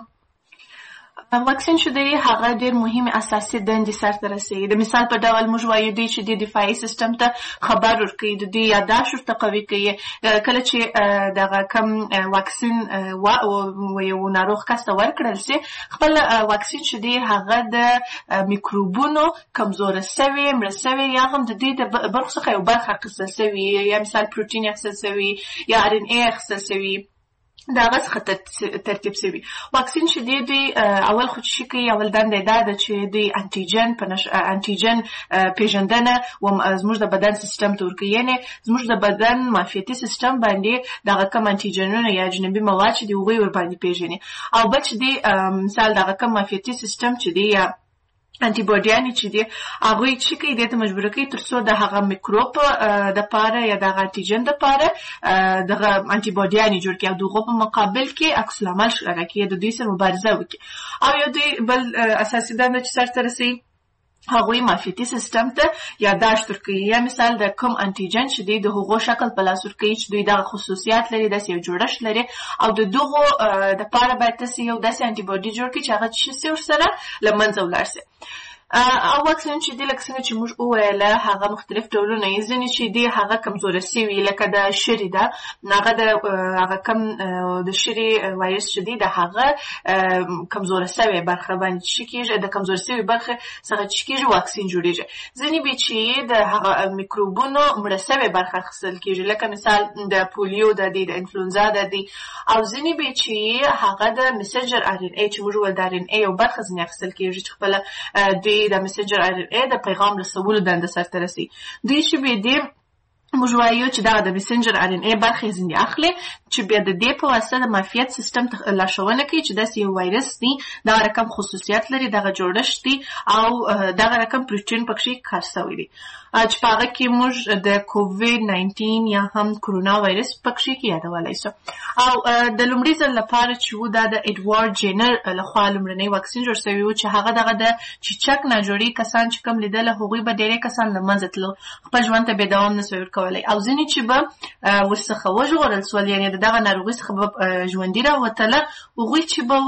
واکسین چې دی هغه ډېر مهمې اساسي دندې سرته رسوي. د مثال په ډول موږ وایو دوی چې د دفاعي سیستم ته خبر ورکوي، د دوی یاداشت ورته قوي کوي. کله چې دغه کم واکسین یو ناروغ کس ته ورکړل سي خپل واکسین چې دی هغه د میکروبونو کمزوره سوي مړه سوي یا هم د دوی د برخو څخه یو برخه اخیستل سوي، یا مثال پروټین اخیستل سوي یا RNA اخیستل سوي د هغه څخه ترتیب سوي. واکسین چې دی دوی اول خو چې کوي اول دنده دا ده چې دوی انټیجن پیژندنه زموږ د بدن سیستم ته ورکوي، یعنې زموږ د بدن معافیتي سیستم باندې دغه کم انټیجنونه یا اجنبي مواد چې دي هغوی ورباندې پیژني. او بل چې دی مثال دغه کم معافیتي سیستم چې دی یا انټي باډیانې چې دي هغوی چې کوي دې ته مجبوره کوي تر څو د هغه میکروب دپاره یا دغه انټیجن دپاره دغه انټي باډیانې جوړ کړي او د هغو په مقابل کې عکس العمل ښکاره کړي، د دوی سره مبارزه وکړي. او یو دوی بل اساسي دنده چې سرته رسوي هغوی معافیتي سیستم ته یاداشت ورکوي، یا مثال د کوم انټیجن چې دی د هغو شکل په لاس ورکوي چې دوی دغه خصوصیات لري، داسې یو جوړښت لري او د دغو دپاره باید تاسې یو داسې انټي باډي جوړ کړي چې هغه څه شي ورسره له منځه ولاړ سي. او واکسین چې دی لکه څنګه چې موږ وویله هغه مختلف ډولونه یې ځینې چې دی هغه کمزوره سوي لکه د شري ده هغه کم د شري وایرس چې دی د هغه کمزوره سوي برخه باندې چې کېږي د کمزوره سوي برخه څخه چې کېږي واکسین جوړېږي. ځینې بیا چې د هغه میکروبونو مړه سوي برخه اخیستل کېږي لکه مثال د پولیو د دی د انفلونزا د دی او ځینې بیا چې هغه د مسنجر RNA چې موږ ویل د RNA یو برخه ځینې اخیستل کېږي چې خپله دوی د مسنجر RNA د پیغام رسولو دنده سرته رسي. دوی چې بیا دی موږ وایو چې دا د مسنجر RNA برخې ځینې اخلي چې بیا د دې په واسطه د معافیت سیستم لارښوونه کوي چې داسې یو وایرس دی دغه رقم خصوصیت لري دغه جوړښت دی او دغه رقم پروټین پکې کار شوی دی چې په هغه کې موږ د کووید-19 یا هم کرونا وایرس پکې کې یادولی شو. او د لومړي ځل لپاره چې و دا د اډوارډ جینر لخوا لومړنی واکسین جوړ شوی و چې هغه دغه د چیچک ناجوړي کسان چې کوم لیدل هغوی به ډېری کسان له منځه تلل خپل ژوند ته بې دوام نه سوی ورکولی او ځینې چې به ورڅخه وژغورل سول یعنې د دغه ناروغۍ څخه به ژوندي راوتله هغوی چې به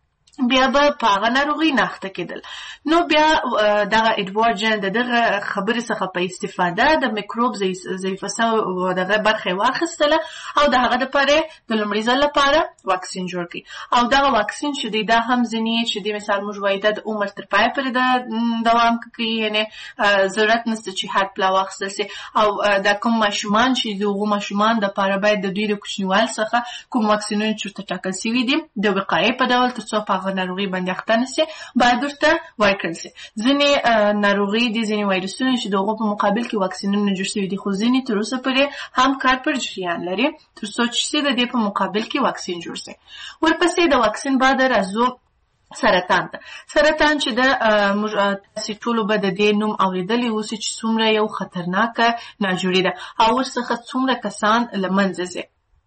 بیا به په هغه ناروغۍ نه اخته کېدل. نو بیا دغه اډوارډ جینر د دغه خبرې څخه په استفاده د میکروب ضعیفه سوې دغه برخه یې واخیستله او د هغه دپاره د لومړي ځل لپاره واکسین جوړ کړي او دغه واکسین چې دی دا هم ځینې چې دی مثال موږ وایو دا د عمر تر پایه پورې دوام کوي یعنې ضرورت نشته چې هر پله واخیستل سي او دا کوم ماشومان چې د هغو ماشومان دپاره باید د دوی د کوچنیوال څخه کوم واکسینونه چې ورته ټاکل سوي دي د وقایې په ډول تر څو په هغه ناروغي باندې اخته نشي باید ورته ورکړل سي. ځینې ناروغي دي ځینې وایرسونه چې د هغو په مقابل کې واکسینونه جوړ شوي دي خو ځینې تر اوسه پورې هم کار پر جریان لري تر څو چې د دې په مقابل کې واکسین جوړ سي. ورپسې د واکسین بعد راځو سرطان ته. سرطان چې د تاسې ټولو به د دې نوم اورېدلی اوسي چې څومره یو خطرناکه ناجوړي ده او ورڅخه څومره کسان له منځه ځي.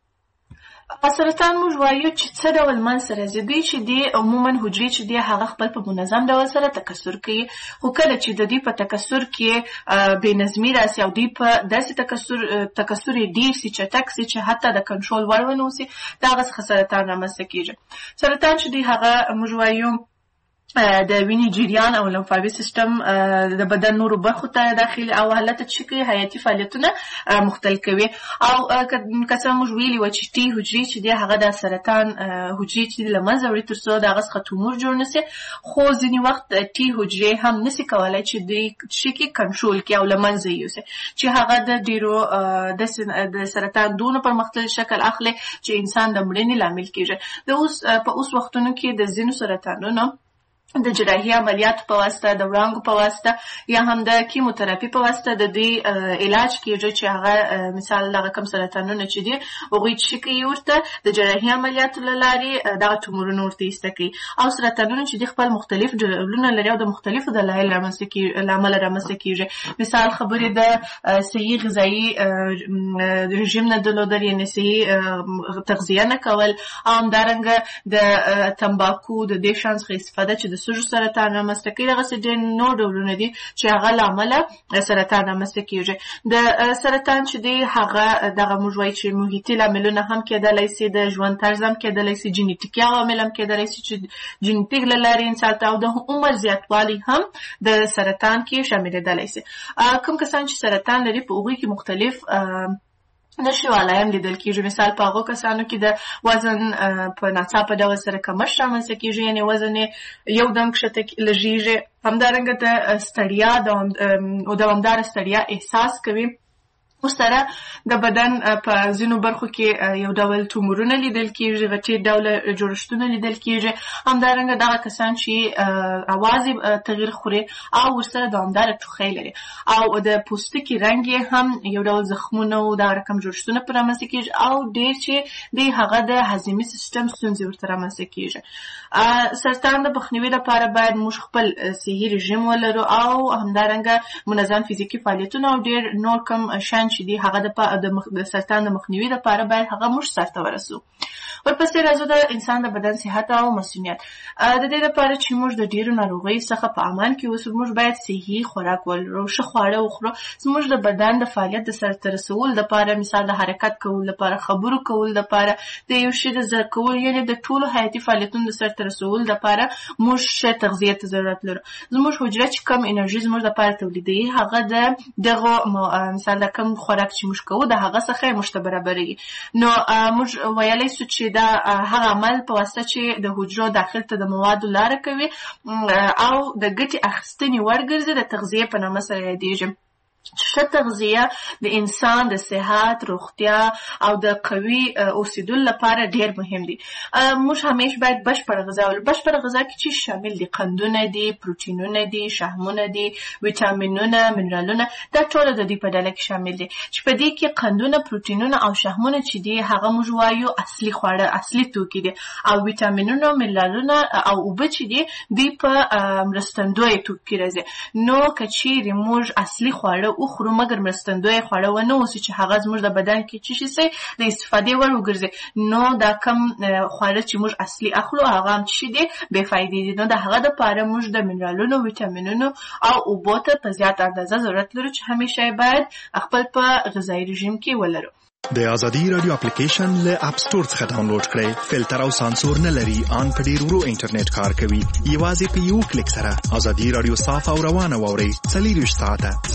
سرطان موږ وایو چې څه ډول منځ ته راځي دوی چې دی عموما حجرې چې دی هغه خپل په منظم ډول سره تکثر کوي خو کله چې د دوی په تکثر کې بې نظمي راسي او دوی په داسې تکثر یې ډېر سي چټک سي چې حتی د کنټرول وړ ونه اوسي د هغه څخه سرطان رامنځته کېږي. سرطان چې دی هغه موږ وایو د وینې جریان او لمفاوي سیستم د بدن نورو برخو ته داخلي او حالت چې کوي حیاتي فعالیتونه مختل کوي او که څه موږ ویلي وه چې ټي حجرې چې دی هغه د سرطان حجرې چې له منځه وړي تر څو د هغه څخه تومور جوړ نه سي خو ځینې وخت ټي حجرې هم نسي کولی چې دوی چې کې کنټرول کړي او له منځه یوسي چې هغه د ډېرو د سرطان دونه پرمختللی شکل اخلي چې انسان د مړینې لامل کېږي. په اوس وختونو کې د ځینو سرطانونو د جراحي عملیاتو په واسطه د وړانګو په واسطه یا هم د کیموتراپي په واسطه د دوی علاج کېږي چې هغه مثال دغه کم سرطانونه چې دي هغوی چې کوي ورته د جراحي عملیاتو له لارې دغه تومورونه ورته ایسته کوي او سرطانونه چې دي خپل مختلف ډولونه لري او د مختلفو دلایلو له امله رامنځته کېږي. مثال خبرې د صحي غذایي رژیم نه درلودل یعنې صحي تغذیه نه کول او همدارنګه د تمباکو د دې شیانو څخه استفاده چې د سږو سرطان رامنځته کوي دغسې ډېر نور ډولونه دي چې هغه له امله سرطان رامنځته کېږي. د سرطان چې دی هغه دغه موږ وایو چې محیطي لاملونه هم کېدلی سي د ژوند طرز هم کېدلی سي جینیټیکي عوامل هم کېدلی سي چې جینیټیک له لارې انسان ته او د عمر زیاتوالی هم د سرطان کې شاملېدلی سي. کوم کسان چې سرطان لري په هغوی کې مختلف نشوالی هم لیدل کېږي. مثال په هغو کسانو کې د وزن په ناڅاپه ډول سره کمښت رامنځته کېږي یعنې وزن یې یو دم کښته لږېږي. همدارنګه د ستړیا دوامداره ستړیا احساس کوي. ورسره د بدن په ځینو برخو کې یو ډول تومورونه لیدل کېږي غټې ډوله جوړښتونه لیدل کېږي. همدارنګه دغه کسان چې اواز تغییر خوري او ورسره دوامداره ټوخی لري او د پوستکي رنګ یې هم یو ډول زخمونه او دغه رقم جوړښتونه پرې رامنځته کېږي او ډېر چې دی هغه د هضمي سیستم ستونزې ورته رامنځته کېږي. سرطان د مخنیوي لپاره باید موږ خپل صحي رژیم ولرو او همدارنګه منظم فزیکي فعالیتونه او ډېر نور کوم شیان چې دی هغه د سرطان د مخنیوي لپاره باید هغه موږ سرته ورسو. ورپسې راځو د انسان د بدن صحت او مسؤلیت. د دې لپاره چې موږ د ډیرو ناروغیو څخه په امان کې اوسو موږ باید صحي خوراک ولرو، ښه خواړه وخورو. زموږ د بدن د فعالیت د سرته رسولو لپاره، مثال د حرکت کولو لپاره، خبرو کولو لپاره، د یو شي د زده کولو، یعنې د ټولو حیاتي فعالیتونو د سرته رسولو لپاره موږ ښه تغذیې ته ضرورت لرو. زموږ حجره چې کم انرژي زموږ لپاره تولیدوي، هغه د دغه مثال د کم خوراک چې موږ کوو د هغه څخه موږ ته برابروي. نو موږ ویلی سو چې دا هغه عمل په واسطه چې د حجرو داخل ته د موادو لاره کوي او د ګټې اخیستنې وړ ګرځي، د تغذیې په نامه سره یادیږي. ښه تغذیه د انسان د صحت، روغتیا او د قوي اوسېدلو لپاره ډېر مهم دي. موږ همیش باید بشپړه غذا ولرو. بشپړه غذا کې چې شامل دي قندونه دي، پروټینونه دي، شحمونه دي، ویټامینونه، منرالونه، دا ټول د دې په ډله کې شامل دي. چې په دې کې قندونه، پروټینونه او شحمونه چې دي هغه موږ وایو اصلي خواړه، اصلي توکي دي. او ویټامینونه، منرالونه او اوبه چې دي دوی په مرستندویه توکو کې راځي. نو که چیرې موږ اصلي خواړه وخورو مګر مرستندویه خواړه ونه اوسي چې هغه زموږ د بدن کې چې شي د استفادې وړ وګرځي، نو دا کم خواړه چې موږ اصلي اخلو هغه هم چې دي بې فایدې دي. نو د هغه دپاره موږ د منرالونو، ویټامینونو او اوبو ته په زیات اندازه ضرورت لرو چې همیشه باید خپل په غذایي رژیم کې ولرو. د ازادي رادیو اپلیکیشن له اپ سټور څخه ډاونلوډ کړئ. فلټر او سانسور نه لري، ان په ډیر ورو انټرنیټ کار کوي. یوازې په یو کلیک سره ازادي رادیو صاف او روانه واورئ 24 ساعته.